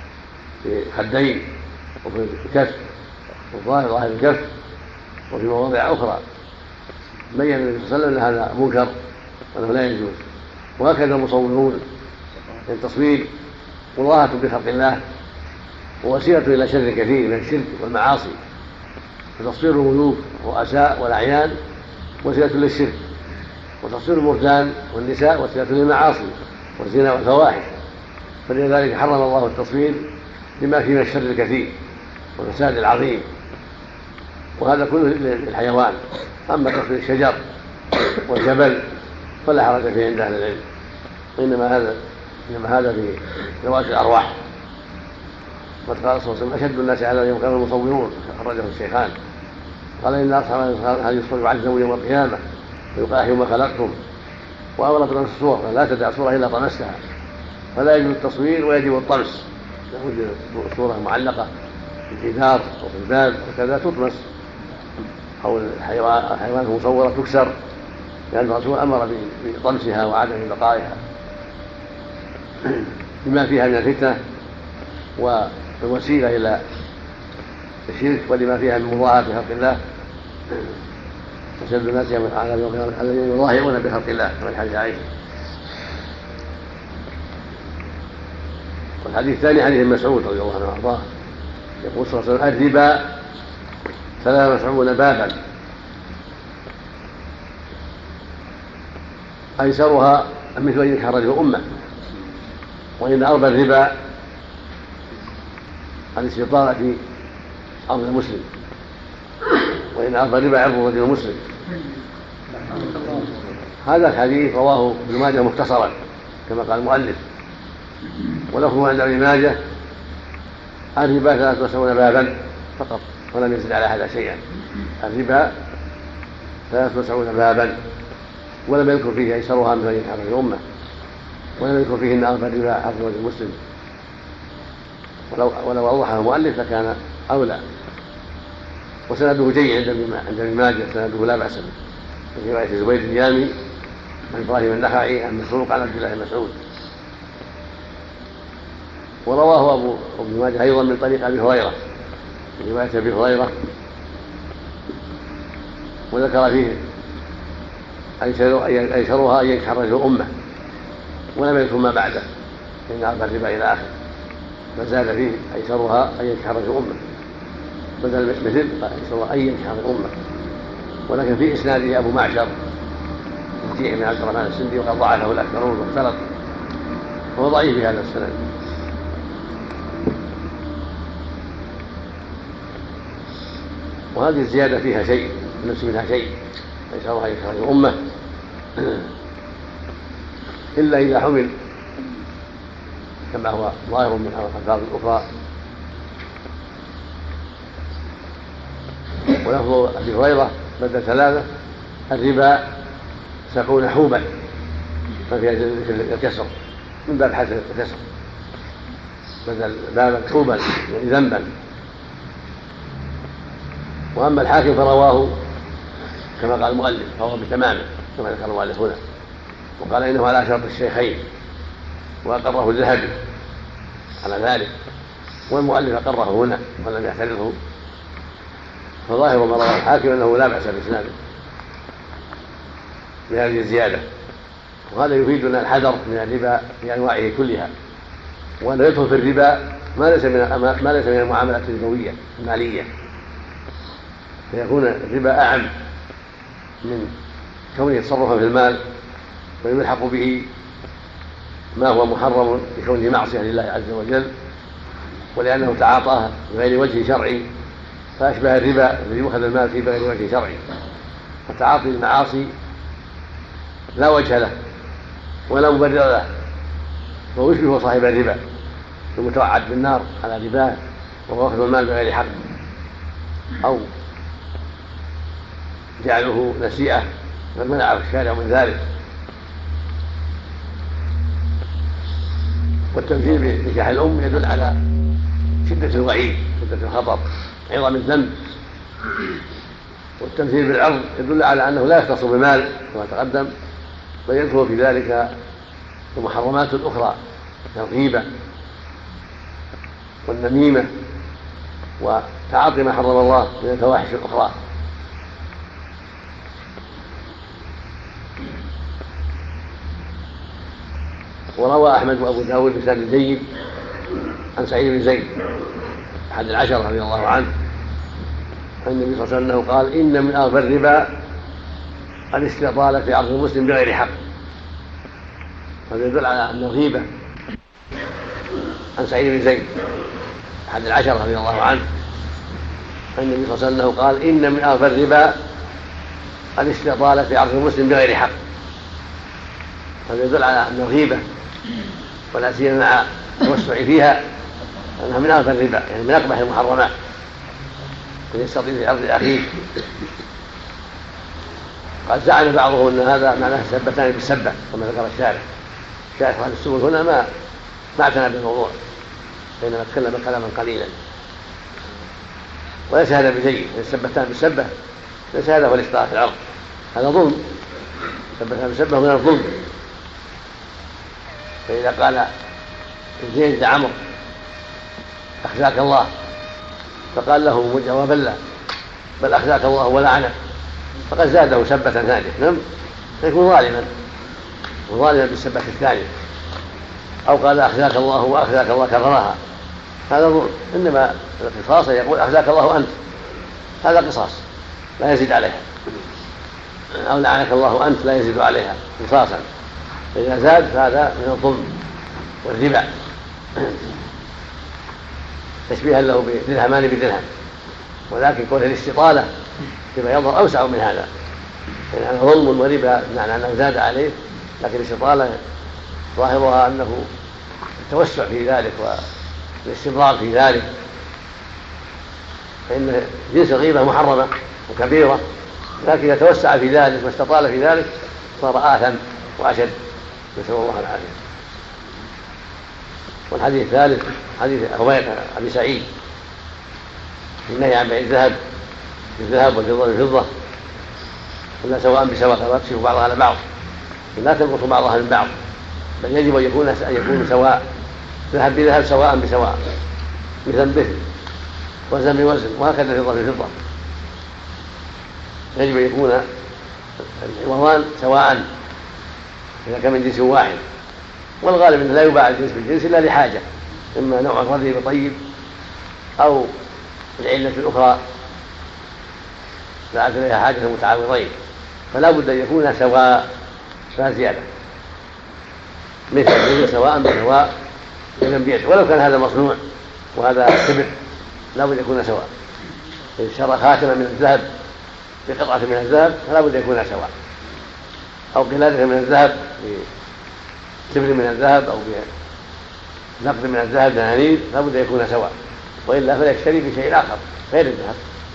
S1: في الخدين وفي الكف والظاهر ظاهر الكف وفي مواضع أخرى، بين النبي صلى الله عليه وسلم أن هذا منكر وأنه لا يجوز. وهكذا المصورون، التصوير مضاهاة بخلق الله ووسيلة إلى شر كثير من الشرك والمعاصي، فتصوير الملوك والرؤساء والأعيان وسيلة للشرك، وتصوير المردان والنساء وسيلة للمعاصي والزنا والفواحش، فلذلك حرم الله التصوير لما فيه من الشر الكثير والفساد العظيم، وهذا كله للحيوان. أما تصوير الشجر والجبل فلا حرج فيه عند أهل العلم، إنما هذا إنما هذا في ذوات الأرواح. وقد قال صلى الله عليه وسلم: أشد الناس على يوم كانوا المصورون، أخرجه الشيخان، قال: إن أصحاب هذه الصور يعذبون يوم القيامة ويقال: أحيوا ما خلقتم. وأمر بطمس الصور، لا تدع صورة إلا طمستها، فلا يجوز التصوير ويجب الطمس. يكون الصورة معلقة في الجدار أو في الباب وكذا تطمس، أو الحيوان المصورة تكسر، لأن الرسول أمر بطمسها وعدم بقائها بما فيها من الفتنة والوسيلة إلى الشرك ولما فيها من مضاهاة بخلق الله. أشد الناس الذين يضاهئون بخلق الله، من حديث عائشة. والحديث الثاني حديث مسعود رضي الله عنه وارضاه، يقول صلى الله عليه وسلم: الربا ثلاثة وسبعون بابا أيسرها مثل أن ينكح رجل أمة، وإن أربى الربا الاستطاعة في أرض المسلم، وإن أربى الربا عرض رجل مسلم. هذا الحديث رواه ابن ماجه مختصرا كما قال المؤلف، ولفظه عند ابن ماجه: الربا ثلاثة وسبعون بابا فقط، ولم يزد على هذا شيئا. الربا ثلاثة وسبعون بابا، ولم يذكر فيه أيسرها مثل ينكح رجل الأمة، ولم يذكر فيه أن أربى الربا عرض رجل مسلم. ولو, ولو أوضحه المؤلف لكان أولى. وسنده جيد عند ابن ماجه، سنده لا بأس به، في رواية زبيد اليامي عن إبراهيم النخعي عن مسروق عن عبد الله بن مسعود. ورواه أبو ابن ماجه أيضا من طريق أبي هريرة، من رواية أبي هريرة، وذكر فيه أيسرها أن ينكح رجل أمة، ولم يذكر ما بعده إن أربى الربا إلى آخر، فزاد فيه أيسرها أن ينكح رجل أمة بدل مثل أيسرها أن ينكح رجل أمة. ولكن في إسناده أبو معشر مجيء من عبد الرحمن السندي، وقد ضعفه الأكثرون واختلط، وهو ضعيف في هذا السند. وهذه الزيادة فيها شيء، النفس منها شيء، أيسرها أن ينكح رجل أمة، إلا إذا حمل كما هو ظاهر من الألفاظ الأخرى. ولفظ أبي هريرة بدل ثلاثة: الربا سبعون حوبا، ما فيها الكسر، من باب حسن الكسر، بدل بابا حوبا يعني ذنبا. وأما الحاكم فرواه كما قال المؤلف، فهو بتمامه كما ذكر المؤلف هنا، وقال إنه على شرط الشيخين، وأقره الذهبي على ذلك، والمؤلف أقره هنا ولم يعترضه. فظاهر ما رواه الحاكم أنه لا بأس بإسناده بهذه الزيادة. وهذا يفيدنا الحذر من الربا بأنواعه كلها، وأن يدخل في الربا ما ليس من ما ليس من المعاملات الربوية المالية، فيكون الربا أعم من كونه يتصرف في المال ويلحق به ما هو محرم بكونه معصية لله عز وجل، ولأنه تعاطاه بغير وجه شرعي، فأشبه الربا الذي يؤخذ المال فيه بغير وجه شرعي. فتعاطي المعاصي لا وجه له ولا مبرر له، وهو يشبه صاحب الربا المتوعد بالنار على رباه، وهو أخذ المال بغير حق، أو جعله نسيئة فمنعه الشارع من ذلك. والتمثيل بنكاح الأم يدل على شدة الوعيد، شدة الخطر، عظم الذنب. والتمثيل بالعرض يدل على أنه لا يختص بمال كما تقدم، بل يدخل في ذلك المحرمات الأخرى كالغيبة والنميمة وتعاطي ما حرم الله من الفواحش الأخرى. وروى أحمد وأبو داود بسند جيد عن سعيد بن زيد أحد العشر رضي الله عنه عن النبي صلى الله عليه وسلم قال: إن من أغفى الربا الاستطالة في عرض المسلم بغير حق. هذا يدل على أن الغيبة. عن سعيد بن زيد أحد العشر رضي الله عنه عن النبي صلى الله عليه وسلم قال: إن من أغفى الربا الاستطالة في عرض المسلم بغير حق. هذا يدل على أن الغيبة ولا سيما مع التوسع فيها أنها من أغفى الربا، يعني من أقبح المحرمات أن يستطيل في عرض أخيه. قد زعم بعضهم أن هذا معناه سبتان بالسبة كما ذكر الشارع. شارح هذا السبل هنا ما ما اعتنى بالموضوع، بينما تكلم كلاما قليلا. وليس هذا بجيد، السبتان بالسبة ليس هذا هو الإخطاء في العرض، هذا ظلم. سبتان بالسبة من الظلم. فإذا قال زيد لعمرو: أخزاك الله، فقال له جوابا: لا، بل أخزاك الله ولعنك، فقد زاده سبة ثانية. نعم، يكون ظالما وظالما بالسبة الثانية. أو قال: أخزاك الله وأخزاك الله كررها، هذا ظلم. إنما القصاص يقول: أخزاك الله أنت، هذا قصاص لا يزيد عليها. أو لعنك الله أنت لا يزيد عليها قصاصا. فإذا زاد فهذا من الظلم والربا، تشبيها له بدرهمان بدرهم. ولكن كون الاستطالة فيما يظهر أوسع من هذا، يعني ظلم وربا بمعنى أنه زاد عليه، لكن الاستطالة ظاهرها أنه التوسع في ذلك والاستمرار في ذلك، فإن جنس الغيبة محرمة وكبيرة، لكن إذا توسع في ذلك واستطال في ذلك صار آثم وأشد، نسأل الله العافية. والحديث الثالث حديث أبي سعيد في النهي عن بيع الذهب بالذهب والفضة بالفضة إلا سواء بسواء، فلا تكشف بعضها على بعض، لا تنقص بعضها من بعض، بل يجب أن يكون أن يكون سواء، ذهب بذهب سواء بسواء، مثل مثل، وزن بوزن، وهكذا الفضة بالفضة. يجب أن يكون العوضان سواء إذا كان من جنس واحد. والغالب أنه لا يباع الجنس بالجنس إلا لحاجة، إما نوع رذيذ وطيب أو العلة الأخرى دعت إليها حاجة المتعاوضين، فلا بد أن يكون سواء لا زيادة، مثل سواء بسواء إذن بيد، ولو كان هذا مصنوع وهذا سبق لا بد أن يكون سواء. إذا اشترى خاتما من الذهب بقطعة من الذهب فلا بد أن يكون سواء، أو قلادة من الذهب بسبر من الذهب أو بنقد من الذهب دنانير لا بد أن يكون سواء، وإلا فليشتري بشيء آخر غير الذهب.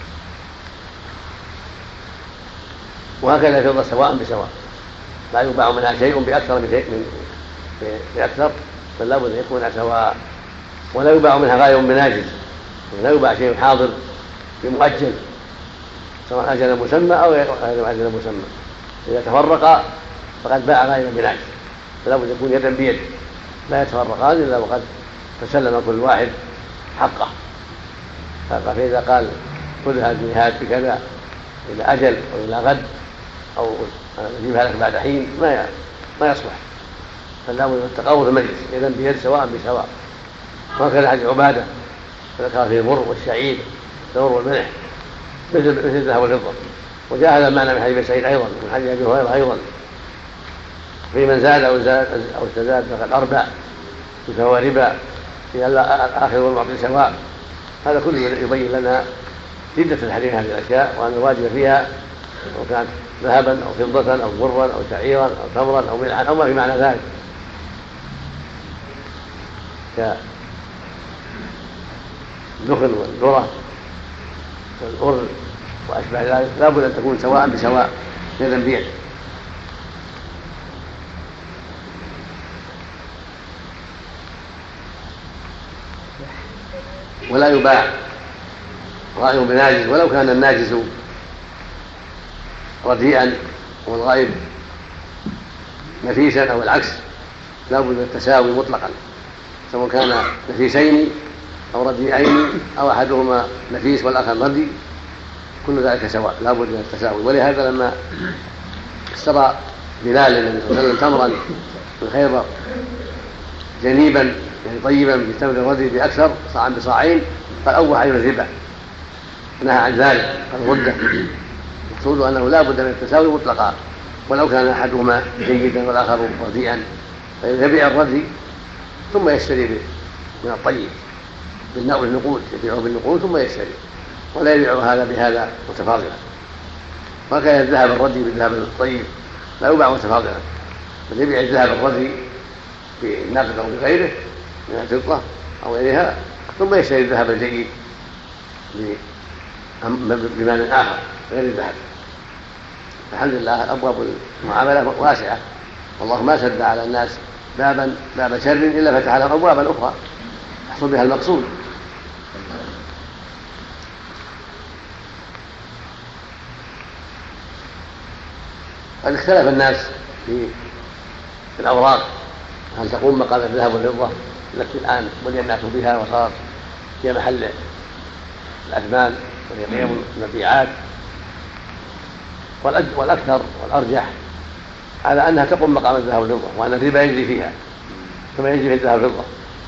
S1: وهكذا الفضة سواء بسواء، لا يباع منها شيء بأكثر من شيء من بأكثر، بل لا بد أن يكون سواء. ولا يباع منها غاية بناجز، لا يباع شيء حاضر بمؤجل سواء أجل مسمى أو غير أجل مسمى. إذا تفرقا فقد باع غاية بناجز، فلا بد يكون يدا بيد، لا يتفرقان إلا وقد تسلم كل واحد حقه. فإذا قال خذ هذه النهاية بكذا إلى أجل أو إلى غد أو أجيبها لك بعد حين ما ما يصلح، فلا بد التقاوم في المجلس يدا بيد سواء بسواء. وهكذا حديث عبادة ذكر فيه البر والشعير الثور والملح مثل مثل الذهب والفضة. وجاء هذا المعنى من حديث سعيد أيضا، من حديث أبي هريرة أيضا، في من زاد أو زاد أو استزاد فقد أربع فهو ربا في الآخر والمعطي سواء. هذا كله يبين لنا شدة التحريم هذه الأشياء، وأن الواجب فيها وكانت ذهبا أو فضة أو برا أو شعيرا أو تمرا أو ملحا أو ما في معنى ذلك كالدخن والذرة والأرز وأشبه ذلك، لا بد أن تكون سواء بسواء يدا بيد. ولا يباع غائب بناجز ولو كان الناجز رديئا والغائب نفيسا أو العكس، لا بد من التساوي مطلقا، سواء كان نفيسين أو رديئين أو أحدهما نفيس والآخر ردي، كل ذلك سواء لا بد من التساوي. ولهذا لما اشترى بلال النبي صلى الله عليه وسلم تمرا من خيبر جنيبا يعني طيبا بتمر الردي بأكثر صاعا بصاعين، قال أوح أيها الربا، نهى عن ذلك قال رده. المقصود أنه لا بد من التساوي مطلقا، ولو كان أحدهما جيدا والآخر رديئا فيبيع الردي ثم يشتري من الطيب بالنقود، يبيعه بالنقود ثم يشتري، ولا يبيع هذا بهذا متفاضلا. وكان الذهب الردي بالذهب الطيب لا يباع متفاضلا، بل يبيع الذهب الردي بالنقد أو بغيره من الفضة أو غيرها، ثم يشتري الذهب الجيد بمال آخر غير الذهب. الحمد لله أبواب المعاملة واسعة، والله ما سد على الناس بابا باب شر إلا فتح لهم أبوابا أخرى يحصل بها المقصود. قد اختلف الناس في الأوراق هل تقوم مقام الذهب والفضة التي الآن بني الناس بها وصارت هي محل الأثمان وهي قيم المبيعات، والأكثر والأرجح على أنها تقوم مقام الذهب والفضة، وأن الربا يجري فيها كما يجري في الذهب والفضة.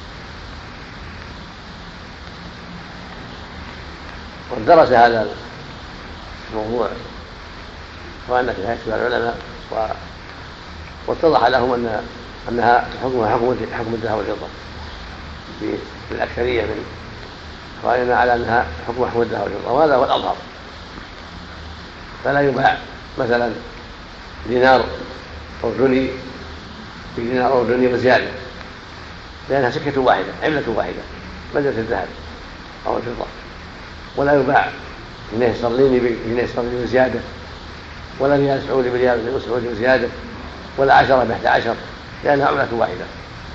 S1: ودرس هذا الموضوع وأن في هيئة العلماء واتضح لهم أن أنها حكمها حكم حكم الذهب والفضة في الأكثرية من رأينا على أنها حكم حكم الذهب والفضة، وهذا هو الأظهر. فلا يباع مثلا دينار أردني بدينار أردني وزيادة، لأنها سكة واحدة عملة واحدة بدل الذهب أو الفضة. ولا يباع جنيه استرليني بجنيه استرليني وزيادة، ولا ريال سعودي بريال سعودي وزيادة، ولا عشرة بإحدى عشر، لأنها عملة واحدة.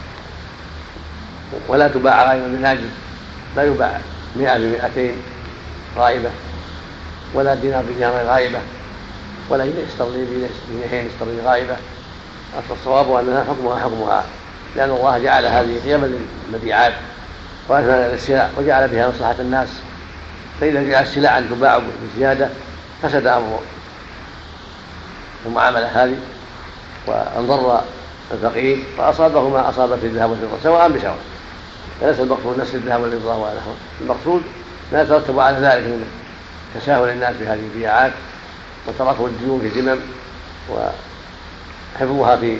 S1: ولا تباع غائبة بناجز، لا يباع مئة بمئتين غائبة، ولا دينار بدينار غائبة، ولا جنيه استرليني بجنيهين استرليني غائبة. الصواب أنها حكمها حكمها، لأن الله جعل هذه قيما للمبيعات وأثمانا للسلع وجعل بها مصلحة الناس. فإذا جاء السلع أن تباع بزيادة فسد أمر المعاملة هذه وانضر الفقير فأصابه ما أصاب في الذهب والفضة سواء بسواء. فليس المقصود نفس الذهب والفضة ونحوه، المقصود ما يترتب على ذلك من تساهل الناس في هذه البيعات وتراكم الديون في ذمم وحفظها في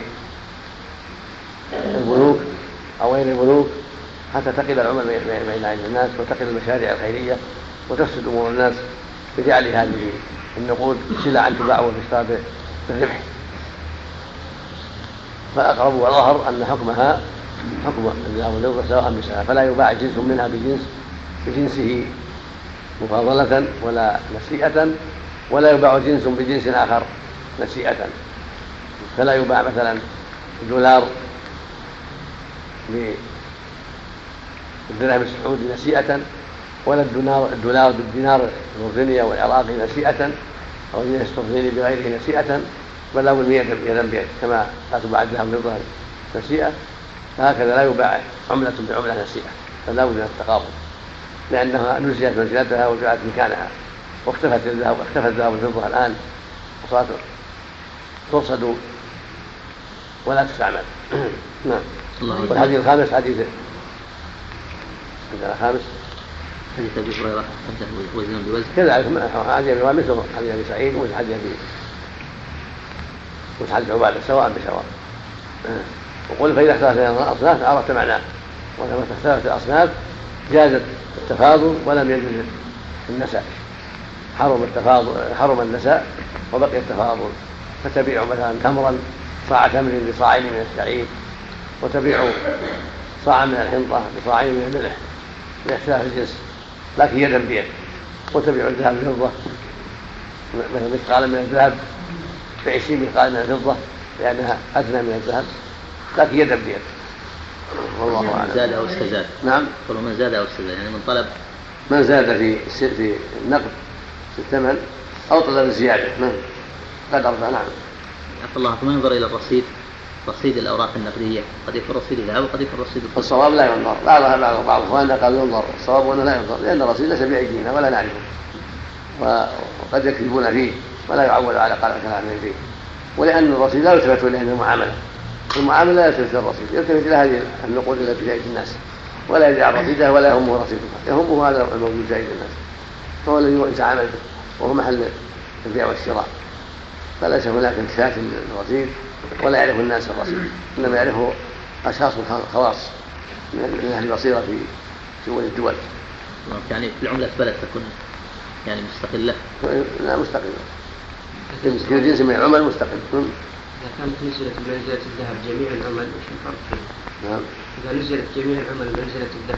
S1: البنوك أو غير البنوك حتى تقل العمل بين الناس وتقل المشاريع الخيرية وتفسد أمور الناس بجعل هذه النقود سلعا تباع وتشترى بالربح. فأقرب وظهر أن حكمها حكم الذهب والفضة سواء بسواء، فلا يباع جنس منها بجنس بجنسه مفاضلة ولا نسيئة، ولا يباع جنس بجنس آخر نسيئة. فلا يباع مثلا الدولار بالدرهم السعودي نسيئة، ولا الدولار الدولار بالدينار الأردني والعراقي نسيئة، أو الجنيه الاسترليني بغيره نسيئة، بل لا بد يدا بيد كما لا تباع الذهب والفضة نسيئة. فهكذا لا يباع عملة بعملة نسيئة، فلا بد من التقابل، لأنها نسيت منزلتها وجاءت مكانها واختفت الذهب واختفت الذهب والفضة الآن وصارت ترصد ولا تستعمل. نعم. والحديث الخامس حديث الخامس
S5: حديث أبي هريرة وزنا بوزن
S1: كذلك حديث أبي هريرة مثل حديث أبي سعيد وحديث أبي وحديث عبادة سواء بسواء. وقل فإذا اختلفت الأصناف عرفت معناه، ولما اختلفت الأصناف جازت التفاضل ولم يجوز النساء، حرم التفاضل حرم النساء وبقي التفاضل. فتبيع مثلا تمرا صاع تمر بصاعين من الشعير، وتبيع صاعا من الحنطة بصاعين من الملح لاختلاف الجنس لكن يدا بيد، وتبيع الذهب بالفضة مثلا مثقالا من الذهب بعشرين مثقالا من الفضة لأنها أدنى من الذهب لكن يدا بيد. والله أعلم.
S5: من زاد أو استزاد.
S1: نعم.
S5: قالوا من زاد أو استزاد يعني من طلب
S1: من زاد في في النقد في الثمن أو طلب الزيادة. نعم. قدر. نعم.
S5: عفى الله ثم ينظر إلى الرصيد رصيد الأوراق النقدية، قد يكون رصيد ذهب وقد يكون رصيد الفضة.
S1: الصواب لا ينظر، بعضها بعض بعض اخواننا قالوا ينظر، الصواب انه لا ينظر لان الرصيد ليس بايدينا ولا نعرفه، وقد يكذبون فيه ولا يعول على كلامهم فيه، ولان الرصيد لا يلتفت اليه المعامله، المعامله لا يلتفت الرصيد، يلتفت الى هذه النقود التي في ايدي الناس ولا يدعي رصيدها ولا يهمه رصيدها، يهمه هذا الموجود في ايدي الناس هو الذي يتعامل به وهو محل البيع والشراء، فليس هناك انتفاك للرصيد ولا يعرف الناس الرصيد، انما يعرفه اشخاص خواص من اهل البصيره في شؤون الدول.
S5: يعني في العمله في بلد تكون يعني مستقله؟
S1: لا مستقله، كل جنس من العمل مستقل.
S3: إذا كانت نزلت بمنزلة الذهب جميع العمل وش الفرق فيه؟
S1: نعم.
S3: إذا نزلت جميع العمل بمنزلة الذهب.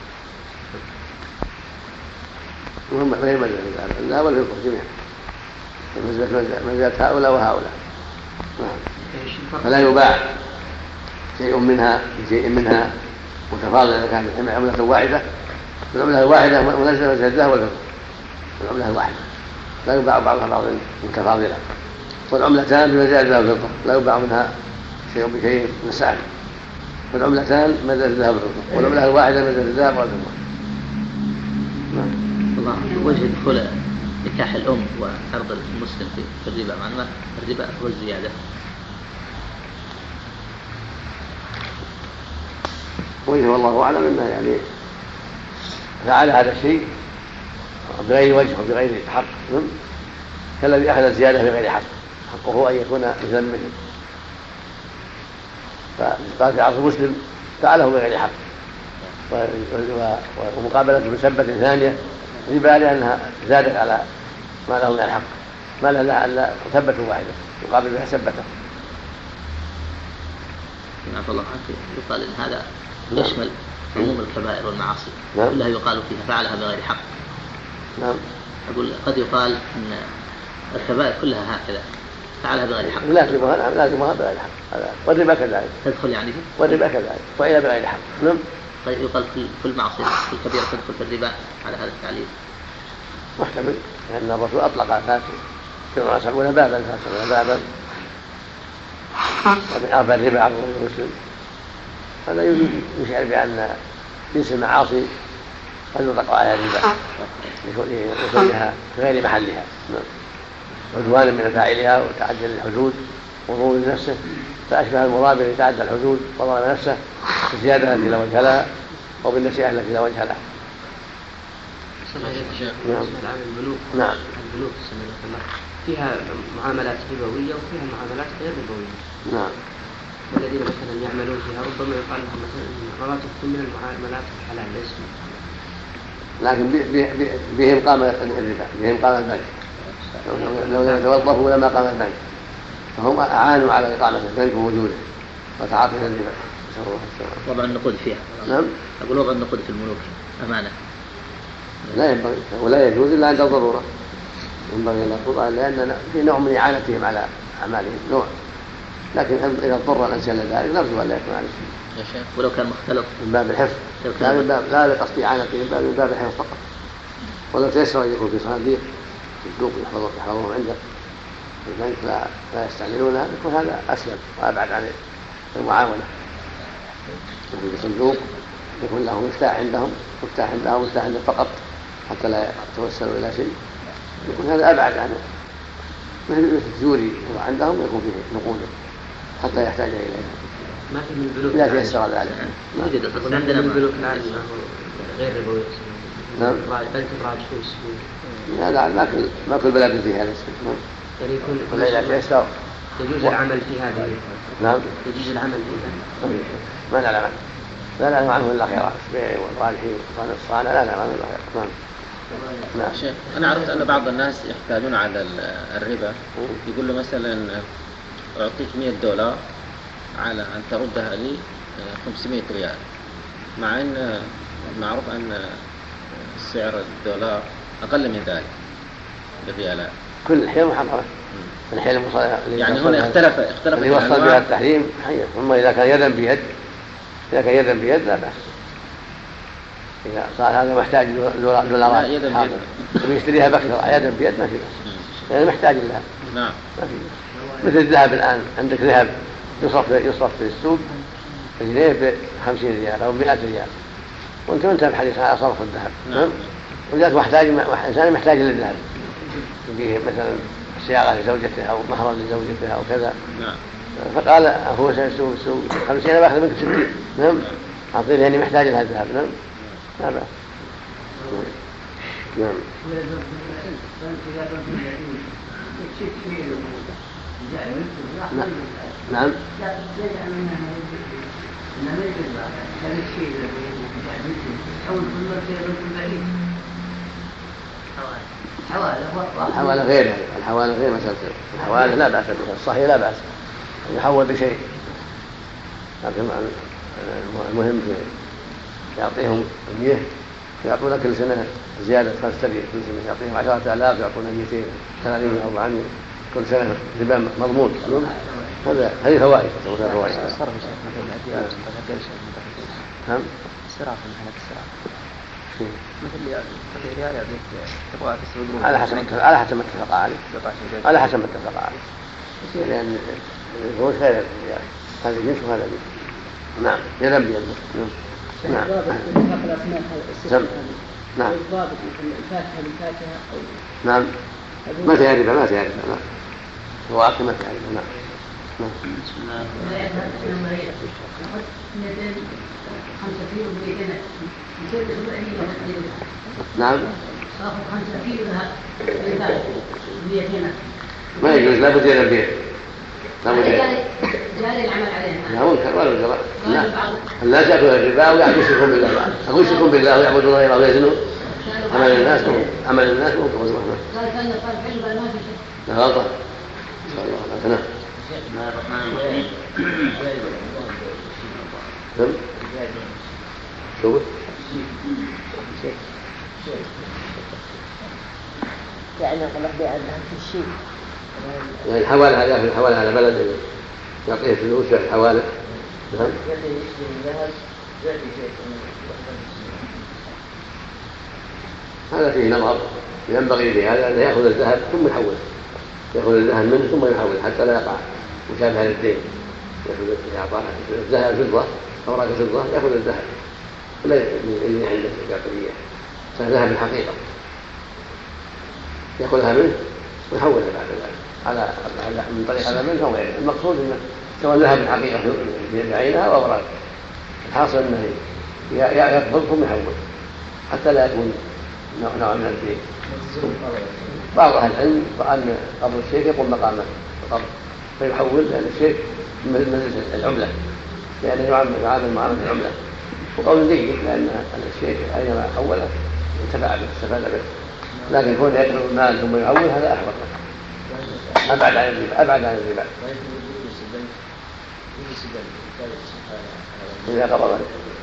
S1: وهم ما هي منزلة الذهب، الذهب والفضة جميعا. منزلة هؤلاء وهؤلاء. نعم. فلا يباع شيء منها بشيء منها متفاضل إذا كانت عملة واحدة، العملة الواحدة منزلة منزلة الذهب والفضة. العملة الواحدة لا يباع بعضها بعض متفاضلة. والعملتان بمنزلة الذهب والفضة لا يباع منها شيء بشيء من السعر. والعملتان منزلة الذهب والفضة، والعملة الواحدة منزلة الذهب والفضة.
S5: الله وجه دخول نكاح الأم وعرض المسلم في الربا، مع أن الربا هو الزيادة.
S1: وجه والله أعلم أنه يعني فعل هذا الشيء بغير وجه وبغير حق، كالذي أخذ الزيادة بغير حق، حقه أن يكون مثلا مثل، فقال في عرض مسلم فعله بغير حق، ومقابلته بسبة ثانية ربا لأنها زادت على ما له من الحق، ما له إلا ثبة واحدة يقابل بها سبته.
S5: نعم الله عنك. يقال إن هذا يشمل عموم الكبائر والمعاصي كلها يقال فيها فعلها بغير حق.
S1: نعم.
S5: أقول قد يقال إن الكبائر كلها هكذا فعلها بغير حق.
S1: لازمها لازمها بغير حق، والربا كذلك.
S5: تدخل يعني فيه؟
S1: والربا كذلك وإلى بغير حق. نعم.
S5: طيب يقال كل معصية كل كبيرة تدخل في الربا على هذا التعليل.
S1: محتمل لأن الرسول أطلق الفاسق كما يسمون بابا الفاسق بابا ومن أربع الربا عن المسلم. هذا يشعر بأن جنس المعاصي قد يطلق على الربا لكونها في غير محلها، عدوان من فاعلها وتعدي الحدود وظهور نفسه، فأشبه المرابي الذي تعدى الحدود وظلم نفسه بالزيادة التي لا وجه لها وبالنسيئة التي لا وجه لها.
S3: نعم. البنوك
S1: نعم.
S3: البنوك فيها معاملات ربوية وفيها معاملات غير ربوية.
S1: نعم.
S3: والذين مثلا يعملون فيها ربما يقال لهم مثلا رواتبكم من المعاملات الحلال ليس،
S1: لكن بهم قام الربا، بهم قام البنك، لو لم يتوظفوا لما قام البنك، فهم أعانوا على إقامة البنك ووجوده وتعاطي الربا.
S5: وضع النقود فيها.
S1: نعم.
S5: أقول وضع النقود في الملوك أمانة.
S1: لا ينبغي ولا يجوز إلا عند الضرورة، ينبغي أن نقول لأن في نوع من إعانتهم على أعمالهم نوع، لكن إذا اضطر الإنسان لذلك نرجو أن لا يكون عليه
S5: يا شيخ. ولو كان مختلط
S1: من باب الحفظ، لا من باب لا لقصد إعانتهم بل من باب الحفظ فقط. ولو تيسر أن يكون في صناديق في السوق يحفظون عنده البنك لا لا يستعملونها، يكون هذا أسلم وأبعد عن المعاونة. يكون في صندوق يكون له مفتاح عندهم، مفتاح عندهم مفتاح عندهم فقط حتى لا يتوسلوا إلى شيء، يكون هذا أبعد عنه. مثل الجوري عندهم يكون فيه نقود حتى يحتاج إليها.
S3: ما في من البنوك
S1: لا تيسر ذلك.
S5: موجود
S3: عندنا عندنا من البنوك الآن غير ربوية.
S1: نعم.
S3: بنك الراجحوس.
S1: لا لا ما كل ما كل بلد فيها هذا الشيء.
S3: يعني يكون
S1: لا تيسر.
S3: يجوز العمل في هذه.
S1: نعم.
S3: يجوز العمل في هذا.
S1: ما نعلم عنه. لا نعلم عنه إلا خيرات، البيع والراجحي والصانع لا نعلم عنه إلا خيرات. نعم.
S8: نعم. شيخ أنا عرفت أن بعض الناس يحتاجون على الربا، يقول له مثلا أعطيك مئة دولار على أن تردها لي خمسمائة ريال، مع أن معروف أن سعر الدولار أقل من ذلك بالريالات.
S1: كل الحيل محرمة. الحيل المصالحة
S8: يعني هنا اختلف اختلف
S1: اللي يوصل بها التحريم حيل، ثم إذا كان يدا بيد إذا كان يدا بيد لا بأس. إذا صار هذا محتاج دولارات ويشتريها بأكثر يدا بيد ما في بأس، يعني محتاج لها.
S8: نعم.
S1: ما في بأس. مثل الذهب الآن، عندك ذهب يصرف يصرف في السوق جنيه بخمسين ريال أو مئة ريال، وأنت انتهى الحديث على صرف الذهب. نعم. ولذلك محتاج إنسان محتاج للذهب، يجيه مثلا سيارة لزوجته أو مهرا لزوجته أو كذا. نعم. فقال هو سيسوق السوق خمسين أنا باخذ منك ستين. نعم. أعطيه يعني محتاج لهذا الذهب. نعم. لا بأس. نعم. نعم. الحوالة غير الحوالة غير مسألة الحوالة لا بأس بها، الصحيح لا بأس يحول بشيء، لكن المهم يعطيهم مية يعطون كل سنة زيادة خمسة آلاف كل سنة، يعطيهم عشرة آلاف يعطون مئتين ثلاثين أو أربعمائة كل سنة ربا مضمون. هذا هذه فوائد. فوائد. نعم.
S3: السراف من حالة السراف. مثل يعطي ريال يعطيك تبغى تسوي
S1: على حسب على حسب ما اتفق عليه. على حسب ما اتفق عليه. لأن هو خير يعني هذا جنس وهذا جنس. نعم. يدم بيد. نعم. نعم. نعم.
S6: الضابط مثل الفاكهة بالفاكهة أو
S1: نعم. ما تعرف ما تعرف نعم. هو عقل ما تعرف نعم. نعم.
S3: بسم الله.
S1: نعم. ما يجوز لا بد يدم بيد. لا بد
S9: جاري العمل عليها.
S1: لا منكر ولا جرى. لا. الناس يأكلون الربا ويعبدون بالله. يعبدون بالله ويعبدون غيره ويزنون. عمل الناس عمل الناس منكر وجرى.
S9: قال كان يقال حلو ما في شيء.
S1: لا غلطة. إن شاء الله. نعم.
S5: بسم الله الرحمن الرحيم.
S1: نعم. شو؟
S9: يعني أقول بيع الذهب في الشيء.
S1: يعني الحوالة هذا في الحوالة على بلد يعطيه فلوس في الحوالة. نعم. هذا فيه نظر، ينبغي لهذا أن يأخذ الذهب ثم يحوله، يأخذ الذهب منه ثم يحوله حتى لا يقع مشابهة للدين. يأخذ الذهب فضة أوراق فضة يأخذ الذهب لا اللي عنده الكافرية ذهب الحقيقة يأخذها منه ويحولها بعد ذلك على من طريق هذا منه وغيره. المقصود أنه سواء ذهب الحقيقة بعينها أو أوراق، الحاصل أنه يقبض ثم يحول حتى لا يكون نوع من الدين. بعض أهل العلم أن قبض الشيء يقوم مقام القبض فيحول لأن الشيء من العملة لأنه يعامل معاملة العملة، وقول جيد لأن الشيء أينما حوله انتفع به استفاد به، لكن كون يأكل المال ثم يحول هذا أحوط أبعد عن الربا أبعد عن الربا. إذا قبض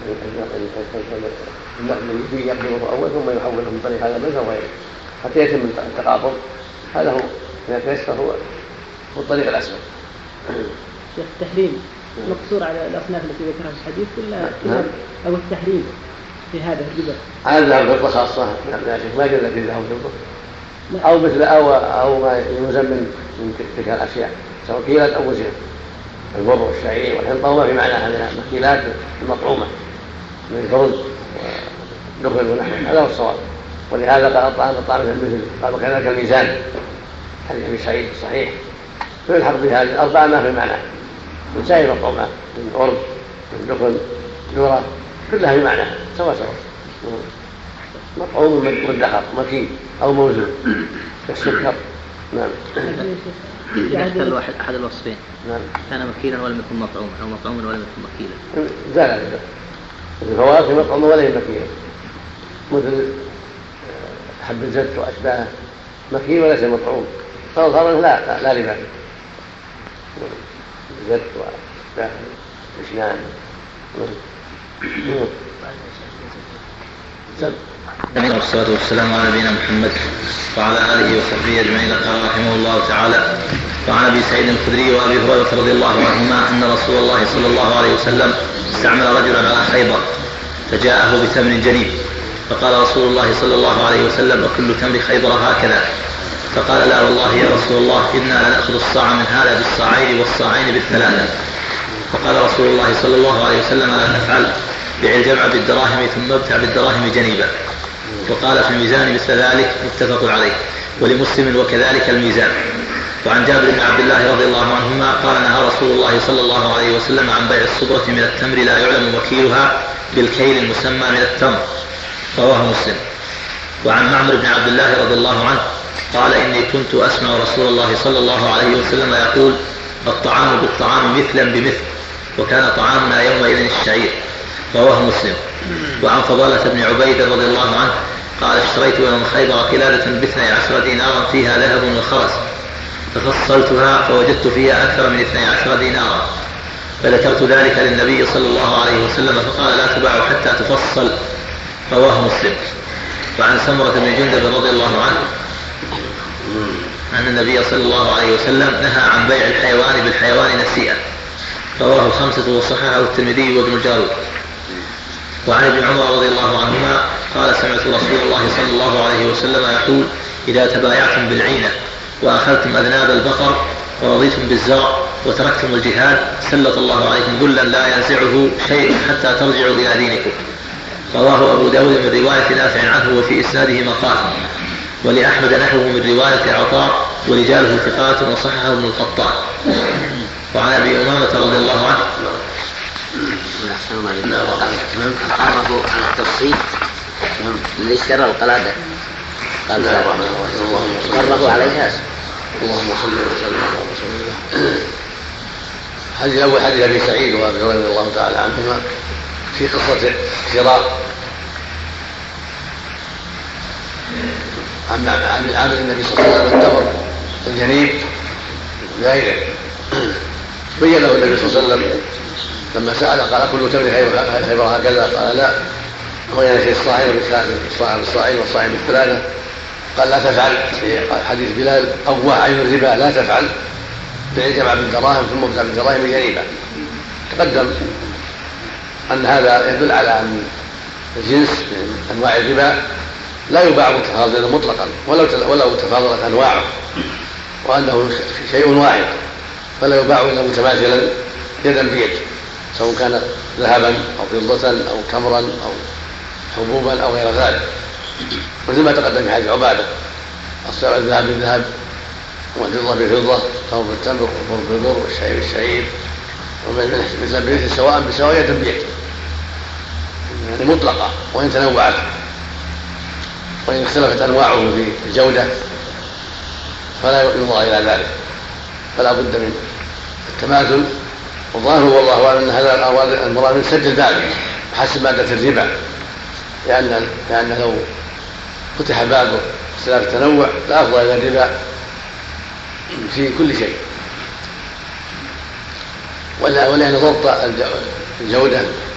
S1: الذي يقبضه أول ثم يحوله من طريق هذا المال وغيره حتى يتم التقابض، هذا هو إذا تيسر هو الطريق الأسهل.
S6: شيخ التحريم مقصور على الأصناف التي ذكرها في الحديث ولا أو التحريم في هذا الربا؟
S1: هذا الفضة خاصة ما جل في ذهب الفضة أو مثل أو أو ما يلزم من من تلك الأشياء سواء كيلات أو وزن، البر والشعير والحنطة وما في معنى هذه المكيلات المطعومة من الفرز ودخل ونحو، هذا هو الصواب. ولهذا قال الطعام الطعام مثل قال وكذلك الميزان حديث أبي سعيد الصحيح فيلحق بهذه الأربعة ما في معنى من سائر المطعومات من أرز من دخل ذرة كلها بمعنى سوا سوا مطعوم مدخر مكين أو موزون كالسكر. نعم.
S5: إذا اختل واحد أحد الوصفين
S1: نعم.
S5: كان مكيلا ولم يكن مطعوما أو مطعوما ولم يكن مكيلا
S1: زال هذا الفواكه مطعومة ولا هي مكيلة مثل حب الزيت وأشباهه مكين وليس مطعوم فالظاهر لا لا لباس الزيت وأشباهه الإسنان.
S5: والصلاة والسلام على نبينا محمد وعلى آله وصحبه أجمعين. قال رحمه الله تعالى: وعن أبي سعيد الخدري وأبي هريرة رضي الله عنهما أن رسول الله صلى الله عليه وسلم استعمل رجلا على خيبر فجاءه بتمر جنيب فقال رسول الله صلى الله عليه وسلم: وكل تمر خيبر هكذا؟ فقال: لا والله يا رسول الله إنا لنأخذ الصاع من هذا بالصاعين والصاعين بالثلاثة. وقال رسول الله صلى الله عليه وسلم لا تفعل، بيع الجمع بالدراهم ثم ابتع بالدراهم جنيبا. وقال في الميزان مثل ذلك، متفق عليه. ولمسلم وكذلك الميزان. وعن جابر بن عبد الله رضي الله عنهما قال نهى رسول الله صلى الله عليه وسلم عن بيع الصبرة من التمر لا يعلم وكيلها بالكيل المسمى من التمر، رواه مسلم. وعن معمر بن عبد الله رضي الله عنه قال إني كنت أسمع رسول الله صلى الله عليه وسلم يقول الطعام بالطعام مثلا بمثل، وكان طعامنا يومئذ الشعير، رواه مسلم. وعن فضالة بن عبيد رضي الله عنه قال اشتريت يوم خيبر قلادة باثني عشر دينارا فيها ذهب وخرس، ففصلتها فوجدت فيها أكثر من اثني عشر دينارا، فذكرت ذلك للنبي صلى الله عليه وسلم فقال لا تباع حتى تفصل، رواه مسلم. وعن سمرة بن جندب رضي الله عنه أن النبي صلى الله عليه وسلم نهى عن بيع الحيوان بالحيوان نسيئا، رواه خمسة وصححه الترمذي وابن الجارود. وعن ابن عمر رضي الله عنهما قال سمعت رسول الله صلى الله عليه وسلم يقول إذا تبايعتم بالعينة وأخذتم أذناب البقر ورضيتم بالزرع وتركتم الجهاد سلط الله عليكم ذلا لا ينزعه شيء حتى ترجعوا إلى دينكم، رواه أبو داود من رواية نافع عنه وفي إسناده مقال، ولأحمد نحوه من رواية عطاء ورجاله ثقات وصححه ابن القطان. وعن أبي أمامة رضي الله عنه
S10: عرفوا على التفصيل اللي اشترى القلادة قال عرفوا عليها.
S1: اللهم صل وسلم على رسول الله. حديث الأول حديث أبي سعيد وأبي هريرة رضي الله تعالى عنهما في قصة شراء عن عامل النبي صلى الله عليه وسلم التمر الجنيب بغيره، بين له النبي صلى الله عليه وسلم لما سأل قال كل تمر خيبر هكذا؟ قال لا، هو ينشي الصاعين بالصاعين والصاعين بالثلاثة. قال لا تفعل في حديث بلال أوه عين الربا لا تفعل، بيع الجمع بالدراهم ثم ابتاع بالدراهم جنيبا. تقدم أن هذا يدل على أن الجنس من أنواع الربا لا يباع متفاضلا مطلقا ولو ولو تفاضلت أنواعه، وأنه شيء واحد فلا يباع إلا متماثلا يدا بيد، سواء كان ذهبا أو فضة أو تمرا أو حبوبا أو غير ذلك. مثل ما تقدم في حديث عبادة الذهب بالذهب والفضة بالفضة، التمر بالتمر والبر بالبر والشعير بالشعير، مثل بمثل سواء بسواء يدا بيد، يعني مطلقة وإن تنوعت وإن اختلفت أنواعه في الجودة فلا ينظر إلى ذلك، فلا بد من التماثل. والظاهر والله أعلم أن هذا المراد من سد الباب بحسب مادة الربا، لأن لأن لو فتح باب اختلاف التنوع لأفضل إلى الربا في كل شيء، ولا ولأن ضبط الجودة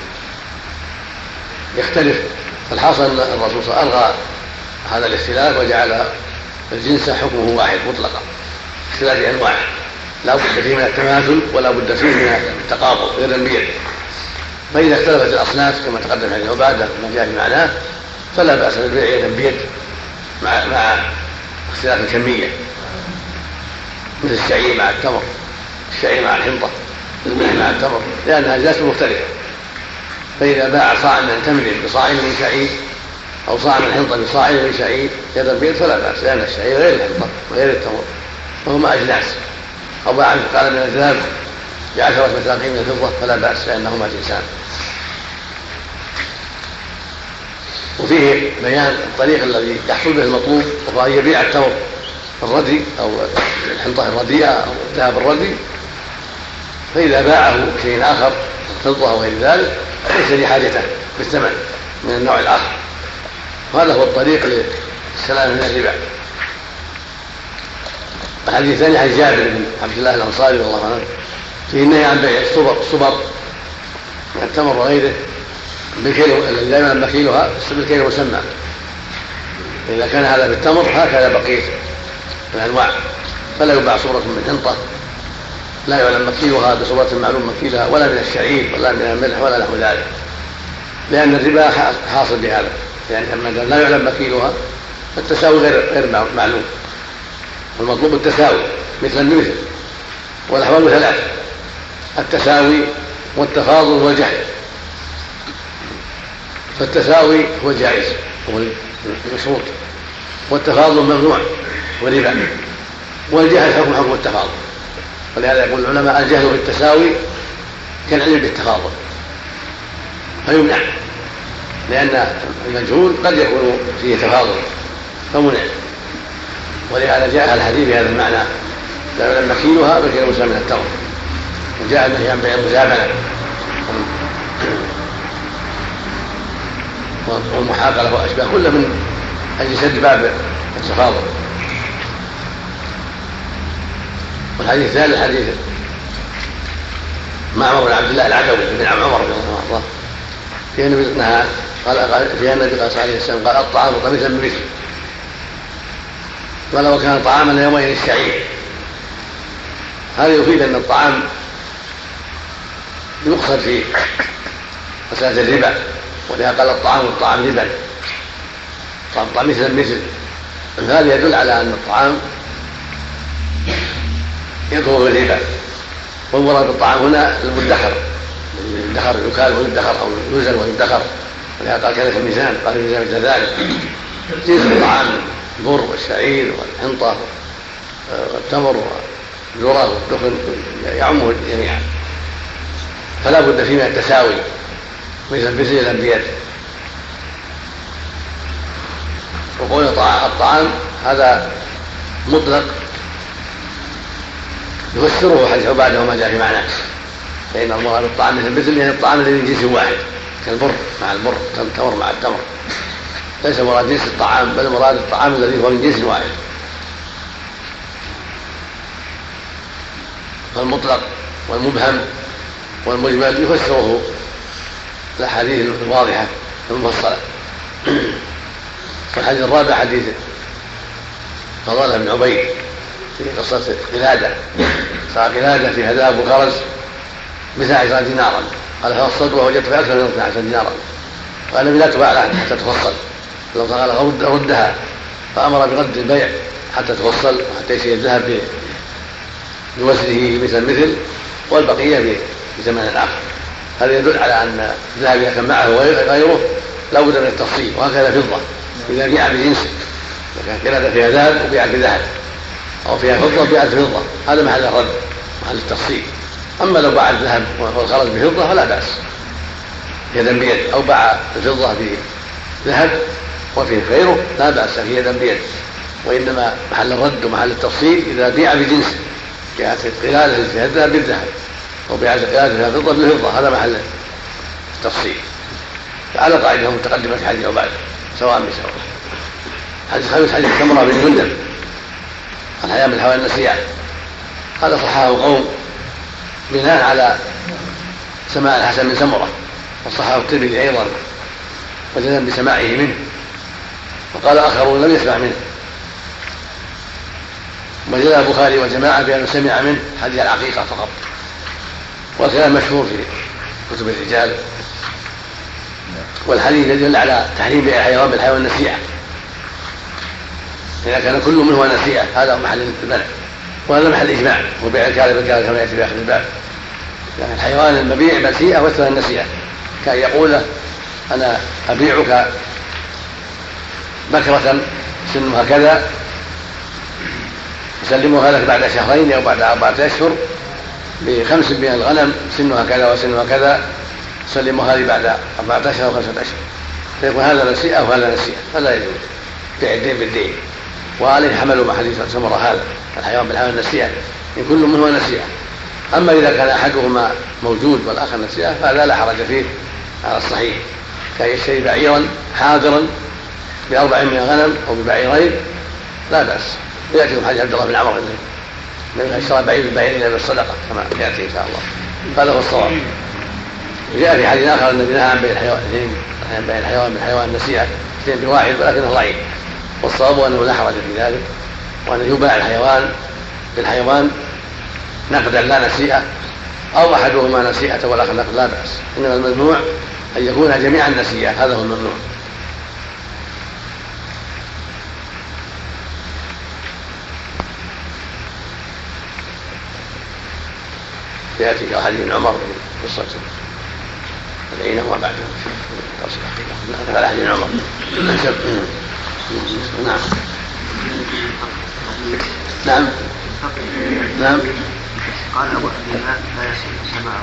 S1: يختلف. الحاصل أن الرسول صلى الله عليه وسلم ألغى هذا الاختلاف وجعل الجنس حكمه واحد مطلقا اختلاف أنواعه، لا بد فيه من التماثل ولا بد فيه من التقابل غير بيد. فإذا اختلفت الأصناف كما تقدم حديث عبادة ما جاء في معناه فلا بأس بالبيع يدا بيد مع مع اختلاف الكمية، مثل الشعير مع التمر، الشعير مع الحنطة، الملح مع التمر، لأنها أجناس مختلفة. فإذا باع صاع من تمر بصاع من شعير أو صاع من حنطة بصاع من شعير يدا بيد فلا بأس، لأن الشعير غير الحنطة وغير التمر وهما أجناس. أو باع مثقالا من الذهب بعشرة مثاقين من الفضة فلا بأس، لأنهما جنسان. وفيه بيان الطريق الذي يحصل به المطلوب، وهو أن يبيع التمر الردي أو الحنطة الرديئة أو الذهب الردي، فإذا باعه شيء آخر الفضة أو غير ذلك ليس لحاجته بالثمن من النوع الآخر، وهذا هو الطريق للسلام من الربا. الحديث الثاني عن جابر بن عبد الله الأنصاري رضي الله عنه فيه النهي عن بيع الصبر الصبر من التمر وغيره بالكيلو الذي لا يعلم مكيلها بالكيلو المسمى. إذا كان هذا بالتمر هكذا بقية الأنواع، فلا يباع صبرة من حنطة لا يعلم مكيلها بصبرة معلوم مكيلها، ولا من الشعير ولا من الملح ولا نحو ذلك، لأن الربا حاصل بهذا، يعني أما لا يعلم مكيلها فالتساوي غير غير معلوم، والمطلوب التساوي مثلا بمثل. والأحوال ثلاث: التساوي والتفاضل والجهل. فالتساوي هو الجائز هو المشروط، والتفاضل ممنوع وربا، والجهل حكم حكم التفاضل. ولهذا يقول العلماء الجهل بالتساوي كالعلم بالتفاضل فيمنع، لأن المجهول قد يكون فيه تفاضل فمنع. ولهذا جاء الحديث بهذا المعنى لما مكيلها مكيل موسى من التمر، وجاء النهي عن بيع المزابنة والمحاقلة وأشباه كل من أجل سد باب التفاضل. والحديث الثالث حديث معمر بن عبد الله العدوي بن عمر رضي الله عنه فيه النبي نهى قال فيها النبي صلى الله عليه وسلم قال الطعام طمثا بمثل، ولو كان طعاما يومين الشعير. هذا يفيد أن الطعام يقصد في مسألة الربا، ولهذا قال الطعام الطعام ربا طعام مثل مثل. هذا يدل على أن الطعام يدخل في الربا. والمراد بالطعام هنا المدخر، الدخر يكال ويدخر أو يوزن ويدخر، ولهذا قال كان في الميزان، قال الميزان مثل ذلك جنس الطعام البر والشعير والحنطة والتمر والذرة والدخن يعمه جميعا. فلا بد فيه من التساوي مثل مثل الأنبياء. وقول الطعام هذا مطلق يفسره حديث عبادة وما جاء في معناه، فإن المراد بالطعام مثل مثل يعني الطعام الذي من جنس واحد كالبر مع البر، التمر مع التمر، ليس مراد جنس الطعام بل مراد الطعام الذي هو من جنس واحد. فالمطلق والمبهم والمجمل يفسره الأحاديث الواضحة المفصلة. والحديث الرابع حديث فضالة بن عبيد في قصة قلادة، صار قلادة في هداب وخرز مثل عشرة دينارا، قال فصلت ووجدت في أكثر من اثني عشر دينارا، قال لم لا تباع لها حتى تفصل، لو قال ردها، فأمر برد البيع حتى تفصل وحتى يصير الذهب بوزنه مثل مثل والبقية بثمن آخر. هذا يدل على أن الذهب إذا كان معه غيره لا بد من التفصيل، وهكذا فضة إذا بيع بجنسه، إذا كان قلادة فيها ذهب وبيعت بذهب أو فيها فضة وبيعت بفضة، هذا محل الرد محل التفصيل. أما لو باع الذهب والخرج بفضة فلا بأس يدا بيد، أو باع الفضة بذهب وفيه غيره لا بأس في يدا بيد. وإنما محل الرد ومحل التفصيل إذا بيع بجنسه، بيعت قلادة فيها الذهب بالذهب أو بيعت قلادة فيها فضة بالفضة، هذا محل التفصيل على قاعدة متقدمة في حديث عبادة سواء بسواء. حديث خامس حديث سمرة بن جندب الحياة من الهوى النسيئة، هذا صححه قوم بناء على سماع الحسن بن سمرة، وصححه الترمذي أيضا وجزم بسماعه منه، وقال آخرون لم يسمع منه. وجزم البخاري وجماعة بأنه سمع منه حديث العقيقة فقط، والكلام مشهور في كتب الرجال. والحديث يدل على تحريم بيع الحيوان بالحيوان النسيئة، إذا كان كل منه نسيئة هذا محل المنع، وهذا محل إجماع، وبيع الكالب بالكالب كما يأتي في آخر الباب. يعني الحيوان المبيع نسيئة والثمن النسيئة، كان يقول أنا أبيعك بكرة سنها كذا أسلمها لك بعد شهرين أو بعد أربعة أشهر بخمس من الغنم سنها كذا وسنها كذا، سلمها لي بعد أربعة أشهر وخمسة أشهر، فيكون هذا نسيئة وهذا نسيئة، فلا يجوز بيع الدين بالدين. وعليه حملوا مع حديث سمرة هذا الحيوان بالحيوان النسيئة إن كل منه نسيئة. أما إذا كان أحدهما موجود والآخر نسيئة فهذا لا حرج فيه على الصحيح، كان يشتري بعيرا حاضرا بأربع من الغنم أو ببعيرين لا بأس. يأتيكم حديث عبد الله بن عمر من اشترى بعير البعيرين إلى الصدقة كما يأتي إن شاء الله، هذا هو الصواب. وجاء في حديث آخر النبي نهى عن بيع الحيوان بيع الحيوان بالحيوان النسيئة اثنين بواحد ولكنه ضعيف، والصواب أنه لا حرج في ذلك، وأن يباع الحيوان بالحيوان نقدا لا نسيئة، أو أحدهما نسيئة والآخر نقد لا بأس. إنما الممنوع أن يكون جميعا نسيئة، هذا هو الممنوع. يأتي حديث عمر قصة العين وما بعدها تصل على أهل عمر. نعم نعم نعم
S3: قال أبو حنيفة لا يصح سماعه.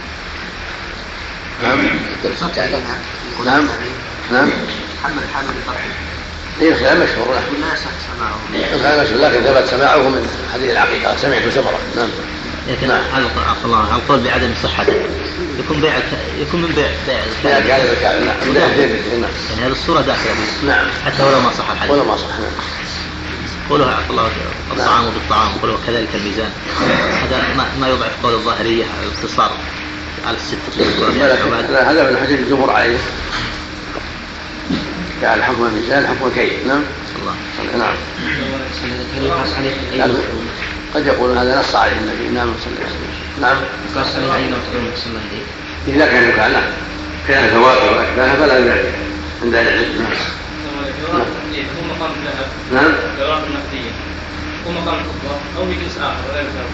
S1: نعم نعم نعم
S3: حمل حامل الفرح.
S1: إيه الخلاف مشهور له.
S3: لا يصح سماعه.
S1: الخلاف مشهور لكن ثبت سماعه من حديث العقيقة سمعت سمرة. نعم.
S5: لكن نعم. الله القول بعدم صحته يكون بيع يكون من بيع بيع
S1: الكلب. نعم.
S5: يعني هذه الصورة داخلة فيه.
S1: نعم.
S5: حتى ولو ما صح الحديث.
S1: ولو ما صح. نعم.
S5: قوله عفى الله الطعام بالطعام وقوله كذلك الميزان هذا ما ما يضعف قول الظاهرية على الاقتصار على الستة.
S1: هذا من حديث الجمهور عليه. جعل حكم الميزان حكم الكيل. نعم.
S5: الله.
S1: نعم. يعني قد يقول هذا نص عليه النبي. نعم صلى الله عليه وسلم. نعم.
S3: قاس عليه عين وتقول صلى الله عليه.
S1: إذا كان يقال لا كان فواكه وأشباهها فلا ذلك عند العلم.
S11: هو مقام الذهب.
S1: نعم.
S11: دراهم نقدية. هو مقام الفضة أو بجنس آخر غير ذلك.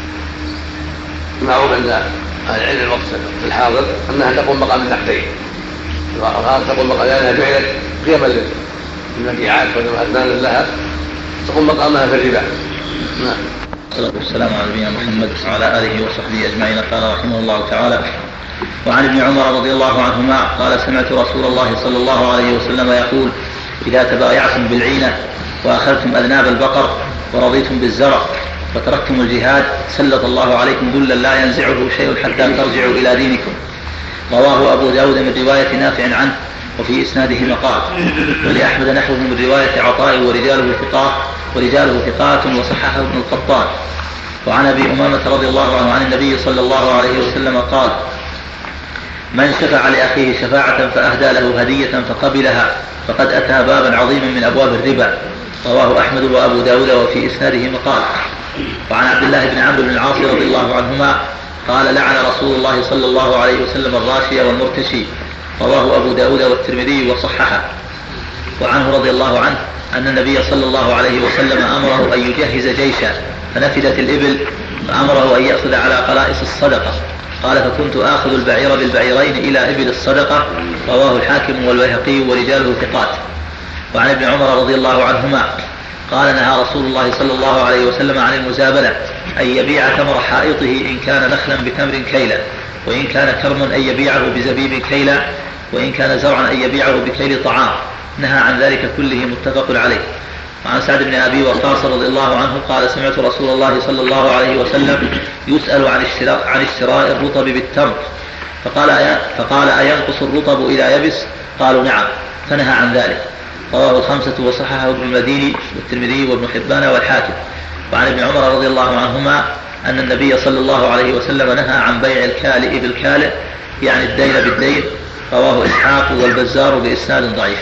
S1: معروف عند أهل العلم الوقت في الحاضر أنها تقوم مقام النقدين. تقوم مقام لأنها جعلت قيما للمبيعات والأثمان لها تقوم مقامها في الربا. نعم.
S5: والصلاة والسلام على نبينا محمد وعلى آله وصحبه أجمعين. قال رحمه الله تعالى: وعن ابن عمر رضي الله عنهما قال: سمعت رسول الله صلى الله عليه وسلم يقول: إذا تبايعتم بالعينة وأخذتم أذناب البقر ورضيتم بالزرع وتركتم الجهاد سلط الله عليكم ذلا لا ينزعه شيء حتى ترجعوا إلى دينكم. رواه أبو داود من رواية نافع عنه وفي إسناده مقال، ولأحمد نحوه من رواية عطاء ورجاله ثقات ورجاله ثقات وصححه ابن القطان. وعن أبي أمامة رضي الله عنه عن النبي صلى الله عليه وسلم قال: من شفع لأخيه شفاعة فأهدى له هدية فقبلها فقد أتى بابا عظيما من أبواب الربا. رواه أحمد وأبو داود وفي إسناده مقال. وعن عبد الله بن عمرو بن العاص رضي الله عنهما قال: لعن رسول الله صلى الله عليه وسلم الراشي والمرتشي. رواه أبو داود والترمذي وصححه. وعنه رضي الله عنه أن النبي صلى الله عليه وسلم أمره أن يجهز جيشا فنفدت الإبل فأمره أن يأخذ على قلائص الصدقة. قال: فكنت آخذ البعير بالبعيرين إلى إبل الصدقة. رواه الحاكم والبيهقي ورجاله ثقات. وعن ابن عمر رضي الله عنهما قال: نهى رسول الله صلى الله عليه وسلم عن المزابلة أن يبيع تمر حائطه إن كان نخلا بتمر كيلا، وإن كان كرما أن يبيعه بزبيب كيلا، وإن كان زرعا أن يبيعه بكيل طعام. نهى عن ذلك كله متفق عليه. وعن سعد بن أبي وقاص رضي الله عنه قال: سمعت رسول الله صلى الله عليه وسلم يسأل عن اشتراء, عن اشتراء الرطب بالتمر فقال, فقال: أينقص الرطب إذا يبس؟ قالوا: نعم. فنهى عن ذلك. رواه الخمسة وصححه ابن المديني والترمذي وابن حبان والحاكم. وعن ابن عمر رضي الله عنهما أن النبي صلى الله عليه وسلم نهى عن بيع الكالئ بالكالئ يعني الدين بالدين. رواه إسحاق والبزار بإسناد ضعيف.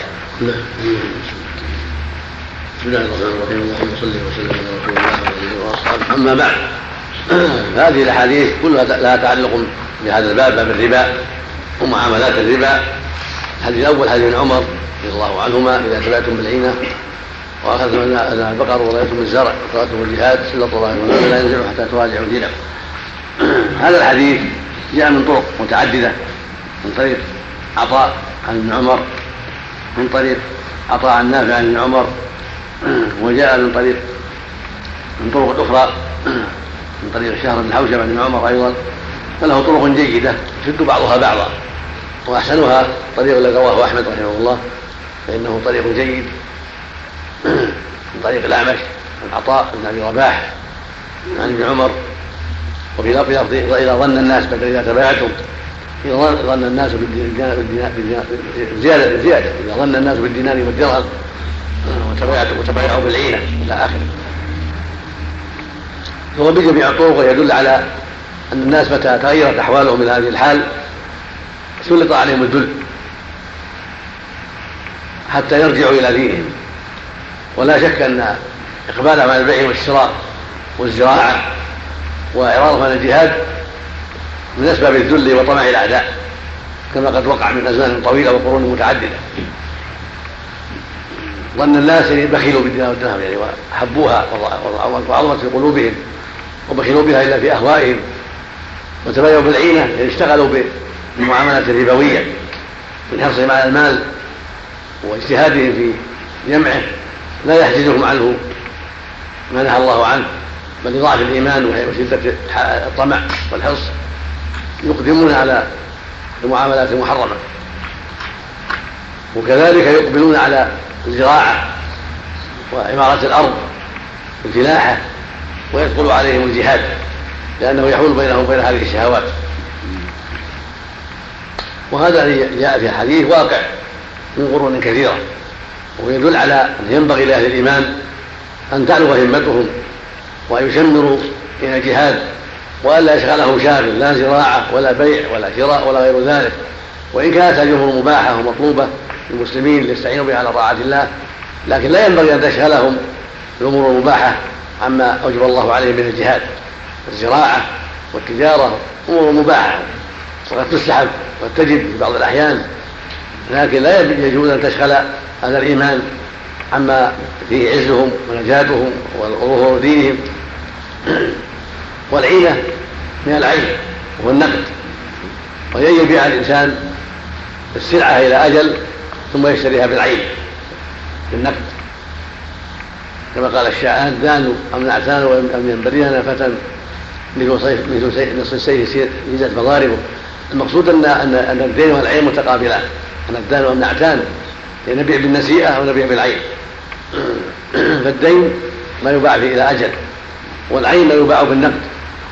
S1: بسم الله الرحمن الرحيم. اللهم صل وسلم على رسول الله وعلى واصحابه. اما بعد، هذه الاحاديث كلها لها تعلق بهذا الباب، باب الربا ومعاملات الربا. الحديث الاول حديث ابن عمر رضي الله عنهما: اذا تبعتم بالعينه واخذتم اذناب البقر ورأيتم الزرع وتركتم الجهاد سلط الله عليكم لا ينزعوا حتى تراجعوا دينكم. هذا الحديث جاء من طرق متعدده، من طريق عطاء عن ابن عمر، من طريق عطاء عن نافع عن ابن عمر، وجاء من طريق من طرق أخرى من طريق الشهر بن حوشب عن ابن عمر أيضا. فله طرق جيدة تشد بعضها بعضا، وأحسنها طريق الذي رواه أحمد رحمه الله، فإنه طريق جيد من طريق الأعمش عن عطاء بن أبي رباح عن ابن عمر. وفي لفظ: إذا ظن الناس بدل إذا تبايعتم، إذا ظن الناس بالدينار زيادة زيادة إذا ظن الناس بالدينار والدرهم وتبايعوا بالعينة إلى آخره. فهو بجميع الطرق يدل على أن الناس متى تغيرت أحوالهم إلى هذه الحال سلط عليهم الذل حتى يرجعوا إلى دينهم. ولا شك أن إقبالهم على البيع والشراء والزراعة وإعراضهم عن الجهاد من أسباب الذل وطمع الأعداء، كما قد وقع من أزمان طويلة وقرون متعددة. ظن الناس بخلوا بالدينار والدرهم يعني وحبوها وعظمت في قلوبهم وبخلوا بها إلا في أهوائهم، وتبايعوا بالعينة يعني اشتغلوا بالمعاملات الربوية من حرصهم على المال واجتهادهم في جمعه لا يحجزهم عنه ما نهى الله عنه، بل لضعف الإيمان وشدة الطمع والحرص يقدمون على المعاملات المحرمة. وكذلك يقبلون على الزراعة وعمارة الأرض والفلاحة ويدخل عليهم الجهاد لأنه يحول بينهم وبين هذه الشهوات. وهذا جاء في حديث واقع من قرون كثيرة، ويدل على أن ينبغي لأهل الإيمان أن تعلو همتهم وأن يشمروا إلى الجهاد وألا يشغلهم شاغل لا زراعة ولا بيع ولا شراء ولا غير ذلك، وإن كانت الأمور مباحة ومطلوبة للمسلمين ليستعينوا بها على طاعة الله، لكن لا ينبغي أن تشغلهم الأمور المباحة عما أوجب الله عليهم من الجهاد. الزراعة والتجارة أمور مباحة وقد تستحب وقد تجب في بعض الأحيان، لكن لا يجوز أن تشغل أهل الإيمان عما فيه عزهم ونجاتهم وظهور دينهم. والعينة من العين وهو النقد، وأن يبيع الإنسان السلعة إلى أجل ثم يشتريها بالعين بالنقد، كما قال الشاعر: دان أم نعتان أم ينبري لنا فتى نصف السيف زيدت مضاربه. المقصود أن أن الدين والعين متقابلان، أن الدان أم نعتان يعني نبيع بالنسيئة أو نبيع بالعين. فالدين ما يباع فيه إلى أجل، والعين ما يباع بالنقد.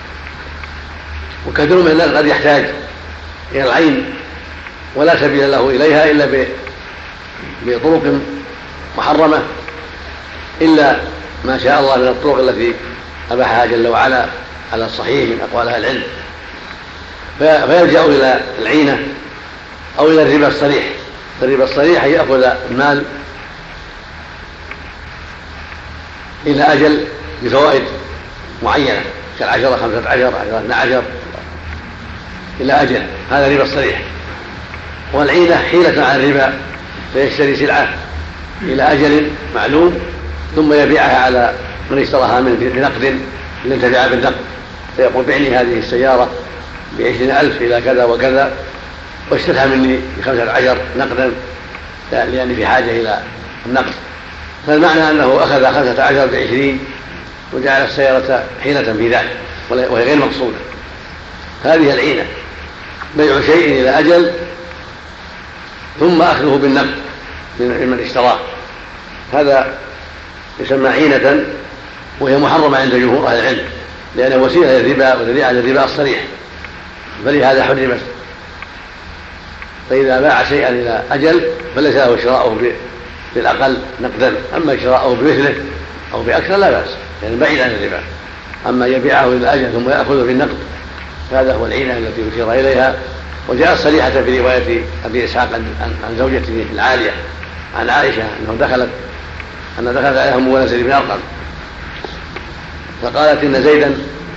S1: وكثير من الناس قد يحتاج إلى العين ولا سبيل له إليها إلا بطرق محرمة، إلا ما شاء الله من الطرق التي أباحها جل وعلا على الصحيح من أقوال أهل العلم، فيلجأ إلى العينة أو إلى الربا الصريح. الربا الصريح يأخذ المال إلى أجل بفوائد معينة كالعشرة خمسة عشر عشرة اثنى عشر إلى أجل، هذا ربا الصريح. والعينة حيلة على الربا، فيشتري سلعة إلى أجل معلوم ثم يبيعها على من اشتراها منه بنقد لينتفع بالنقد، فيقول: بعني هذه السيارة بعشرين ألف إلى كذا وكذا واشتريها مني بخمسة عشر نقدا لأني في حاجة إلى النقد. فالمعنى أنه أخذ خمسة عشر بعشرين وجعل السيارة حيلة في ذلك وهي غير مقصودة. هذه العينة، بيع شيء إلى أجل ثم أخذه بالنقد من اشتراه، هذا يسمى عينة، وهي محرمة عند جمهور أهل العلم لأنه وسيلة للربا وذريعة للربا الصريح، فلهذا حرمت. فإذا باع شيئا إلى أجل فليس له شراؤه بالأقل نقدا، أما شراؤه بمثله أو بأكثر لا بأس، يعني بعيد عن الربا. أما يبيعه إلى أجل ثم يأخذه بالنقد هذا هو العينة التي أشير إليها. وجاءت صريحة في رواية أبي إسحاق عن زوجته العالية عن عائشة أنه دخلت أن دخلت عليها أم ولد بن أرقم فقالت إن زيدا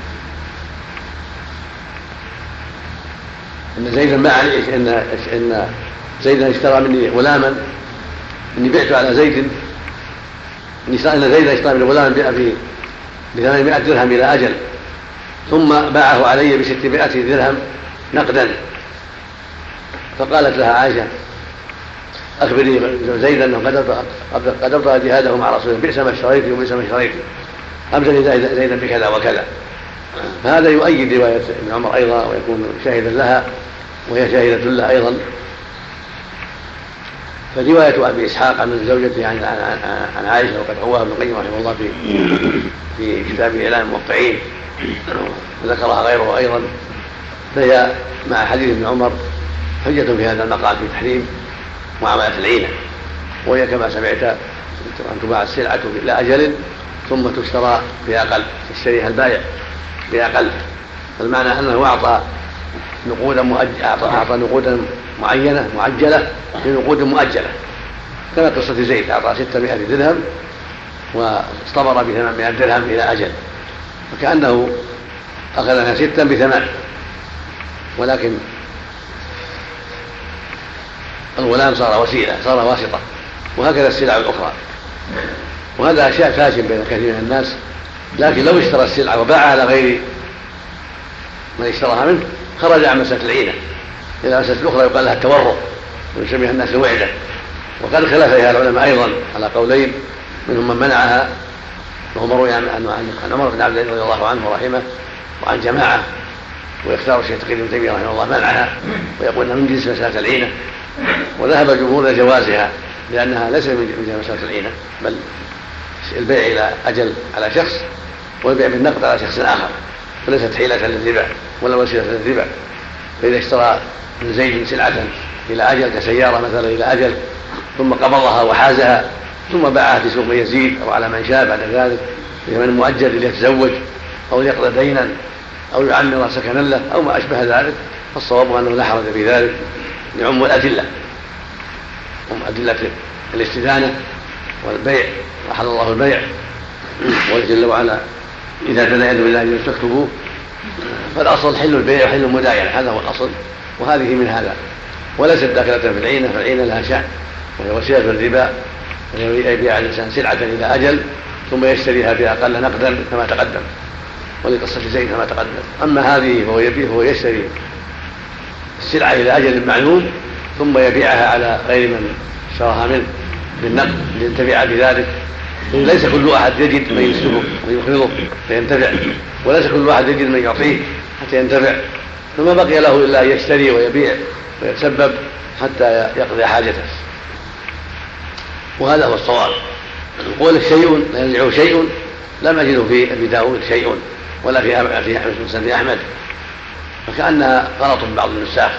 S1: إن زيدا باع إن إن زيدا اشترى مني غلاما، إني بعت على زيد إن زيدا اشترى مني غلاما بثمانمائة درهم إلى أجل ثم باعه علي بستمائة درهم نقدا. فقالت لها عائشة: أخبري زيدا أنه قد أبطل جهاده مع رسوله، بئس ما اشتريت وبئس ما اشتريت، أمزني زيدا بكذا وكذا. فهذا يؤيد رواية ابن عمر أيضا ويكون شاهدا لها وهي شاهدة له أيضا. فرواية أبي إسحاق عن زوجته عن, عن عائشة وقد رواه ابن القيم رحمه الله في في كتابه إعلام الموقعين وذكرها غيره أيضا، فهي مع حديث ابن عمر حجة في هذا المقام في تحريم معاملة العينة، وهي كما سمعت أن تباع السلعة إلى أجل ثم تشترى بأقل، يشتريها البائع بأقل. فالمعنى أنه أعطى نقودا مؤجلة أعطى نقودا معينة معجلة بنقود مؤجلة، كما قصة زيد أعطى ستمائة درهم واصطبر بثمانمائة درهم إلى أجل، فكأنه أخذها ستا بثمان، ولكن الغلام صار وسيلة، صار واسطة. وهكذا السلع الأخرى. وهذا أشياء فاشل بين كثير من الناس، لكن لو اشترى السلعة وباعها على غير من اشتراها منه خرج عن مسألة العينة. إلى مسألة أخرى يقال لها التورق ويسميها الناس الوعدة. وقد خلف فيها العلماء أيضا على قولين، منهم من منعها وهو مروي عن عن عمر بن عبد العزيز رضي الله عنه ورحمه وعن جماعة، ويختار الشيخ تقي بن تيمية رحمه الله منعها ويقول انها من جنس مسألة العينة. وذهب جمهور جوازها لأنها ليست من جنس مسألة العينة، بل البيع إلى أجل على شخص والبيع بالنقد على شخص آخر، فليست حيلة للربا ولا وسيلة للربا. فإذا اشترى من زيد سلعة إلى أجل كسيارة مثلا إلى أجل ثم قبضها وحازها ثم باعها في سوق يزيد أو على من شاء بعد ذلك بثمن مؤجل ليتزوج أو ليقضي دينا أو يعمر سكنا له أو ما أشبه ذلك، فالصواب أنه لا حرج في ذلك لعم الأدلة، هم أدلة الاستدانة والبيع، وحل الله البيع وجل وعلا إذا تداينتم بالله أن تكتبوه، فالأصل حل البيع وحل المداينة، هذا هو الأصل، وهذه من هذا وليست داخلة في العينة، فالعينة لها شأن وهي وسيلة الربا، يبيع الإنسان سلعة إلى أجل ثم يشتريها بأقل نقدا كما تقدم، ولقصة زيد كما تقدم. أما هذه فهو يبيع هو يشتري السلعة إلى أجل معلوم ثم يبيعها على غير من اشتراها منه بالنقد لينتفع بذلك. ليس كل أحد يجد من يسلبه ويقرضه فينتفع، وليس كل أحد يجد من يعطيه حتى ينتفع، فما بقي له إلا أن يشتري ويبيع ويتسبب حتى يقضي حاجته، وهذا هو الصواب. قول شيء لا ينزعه شيء لم أجده في أبي داود شيء ولا في في مسند أحمد، فكأنها غلط بعض النساخ.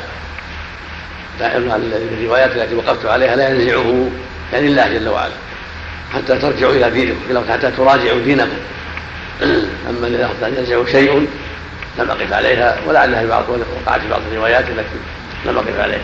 S1: الروايات التي وقفت عليها لا ينزعه يعني الله جل وعلا حتى ترجعوا إلى دينكم، حتى تراجعوا دينكم. أما إذا ينزعه شيء لم أقف عليها، ولعلها بعض وقعت في بعض الروايات التي لم أقف عليها.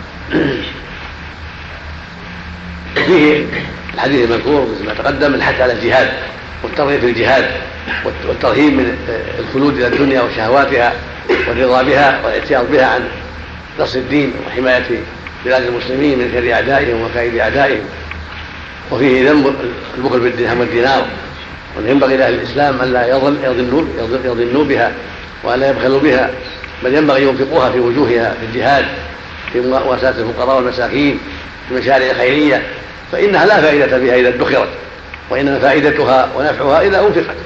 S1: فيه الحديث المذكور مثل ما تقدم الحث على الجهاد والترغيب في الجهاد والترهيب من الخلود إلى الدنيا وشهواتها والرضا بها والاعتراض بها عن نصر الدين وحماية بلاد المسلمين من شر أعدائهم وكيد أعدائهم. وفيه ذنب البخل بالدرهم والدينار، وأن ينبغي لأهل الإسلام أن لا يظنوا يظنوا بها وألا يبخلوا بها، بل ينبغي ينفقوها في وجوهها في الجهاد في مواساة الفقراء والمساكين في مشاريع خيرية، فإنها لا فائدة بها إذا ادخرت، وإنما فائدتها ونفعها إذا أنفقت.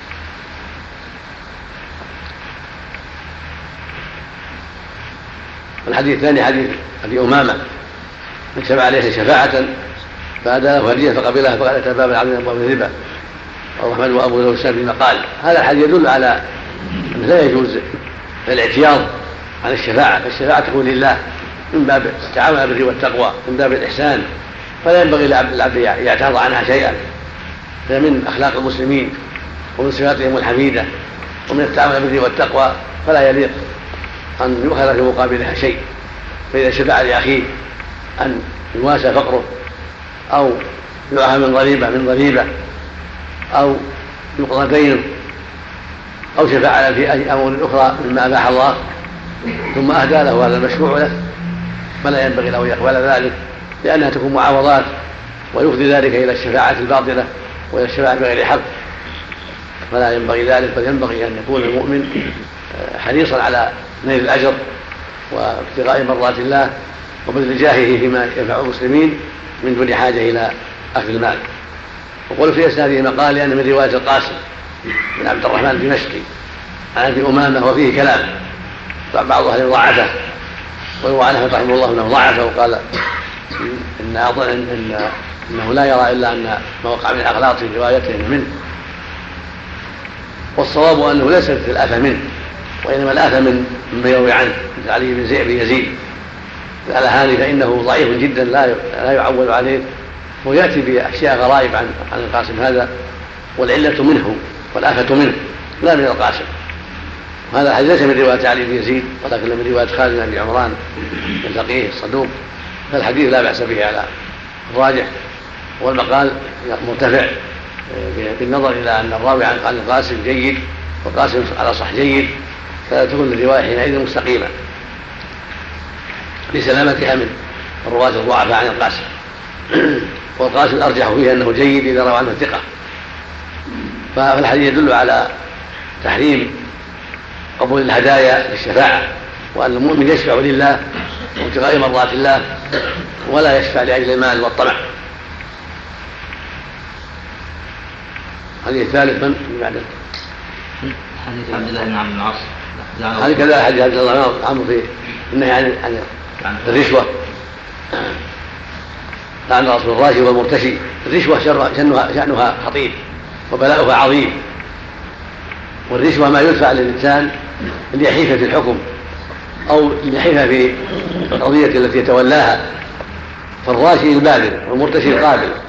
S1: الحديث الثاني حديث أبي أمامة من شفع عليه شفاعة فأدى له هدية فقبلها فقال أتى باب العبد من أبواب الربا، أو أحمد وأبو ذر السلام فيما قال. هذا الحديث يدل على أنه لا يجوز الاعتياض عن الشفاعة، فالشفاعة تكون لله من باب التعاون على البر والتقوى من باب الإحسان، فلا ينبغي للعبد يعترض عنها شيئا، فهي من أخلاق المسلمين ومن صفاتهم الحميدة ومن التعاون على البر والتقوى، فلا يليق أن يؤخذ في مقابلها شيء. فإذا شفع لأخيه أن يواسى فقره أو يعهى من ضريبة من ضريبة أو يقضى دينه أو شفع في أمور أخرى مما أباح الله ثم أهدى له هذا المشروع له، فلا ينبغي له يقبل ذلك، لأنها تكون معاوضات ويفضي ذلك إلى الشفاعة الباطلة وإلى الشفاعة بغير حق، فلا ينبغي ذلك. بل ينبغي أن يكون المؤمن حريصا على نيل الأجر وابتغاء مرضات الله وبذل جاهه فيما ينفع المسلمين من دون حاجة إلى أخذ المال. وقل في أسناده مقال لأن من رواية القاسم بن عبد الرحمن الدمشقي عن أبي أمامة وفيه كلام بعض أهل ضعفه، ويروى عنه رحمه الله أنه ضعفه وقال إن إن إنه لا يرى إلا أن ما وقع من الأغلاط في روايته منه، والصواب أنه ليست الآفة منه، وإنما الآفة من مما يروي عنه مثل علي بن زيد بن يزيد الألهاني، فإنه ضعيف جدا لا لا يعول عليه، ويأتي بأشياء غرائب عن عن القاسم هذا، والعلة منه والآفة منه لا من القاسم. هذا الحديث ليس من رواية علي بن يزيد ولكن من رواية خالد بن أبي عمران الفقيه الصدوق، فالحديث لا بأس به على الراجح، والمقال مرتفع بالنظر إلى أن الراوي عن القاسم جيد والقاسم على صح جيد، فتكون الرواية حينئذ مستقيمة لسلامتها من الرواة الضعفاء عن القاسم. والقاسم أرجح فيه أنه جيد إذا روى عنه الثقة. فالحديث يدل على تحريم قبول الهدايا بالشفاعة، وأن المؤمن يشفع لله وابتغاء مرضات الله ولا يشفع لأجل المال والطمع. هذه الثالث من بعد
S5: حديث عبد الله بن عمرو بن العاص،
S1: هذه كذا حديث عبد الله بن عمرو في النهي عن الرشوة، لعن رسول الراشي والمرتشي. الرشوة شأنها, شأنها خطير وبلاؤها عظيم، والرشوة ما يدفع للإنسان ليحيف في الحكم أو ليحيف في القضية التي يتولاها، فالراشي الباذل والمرتشي القابل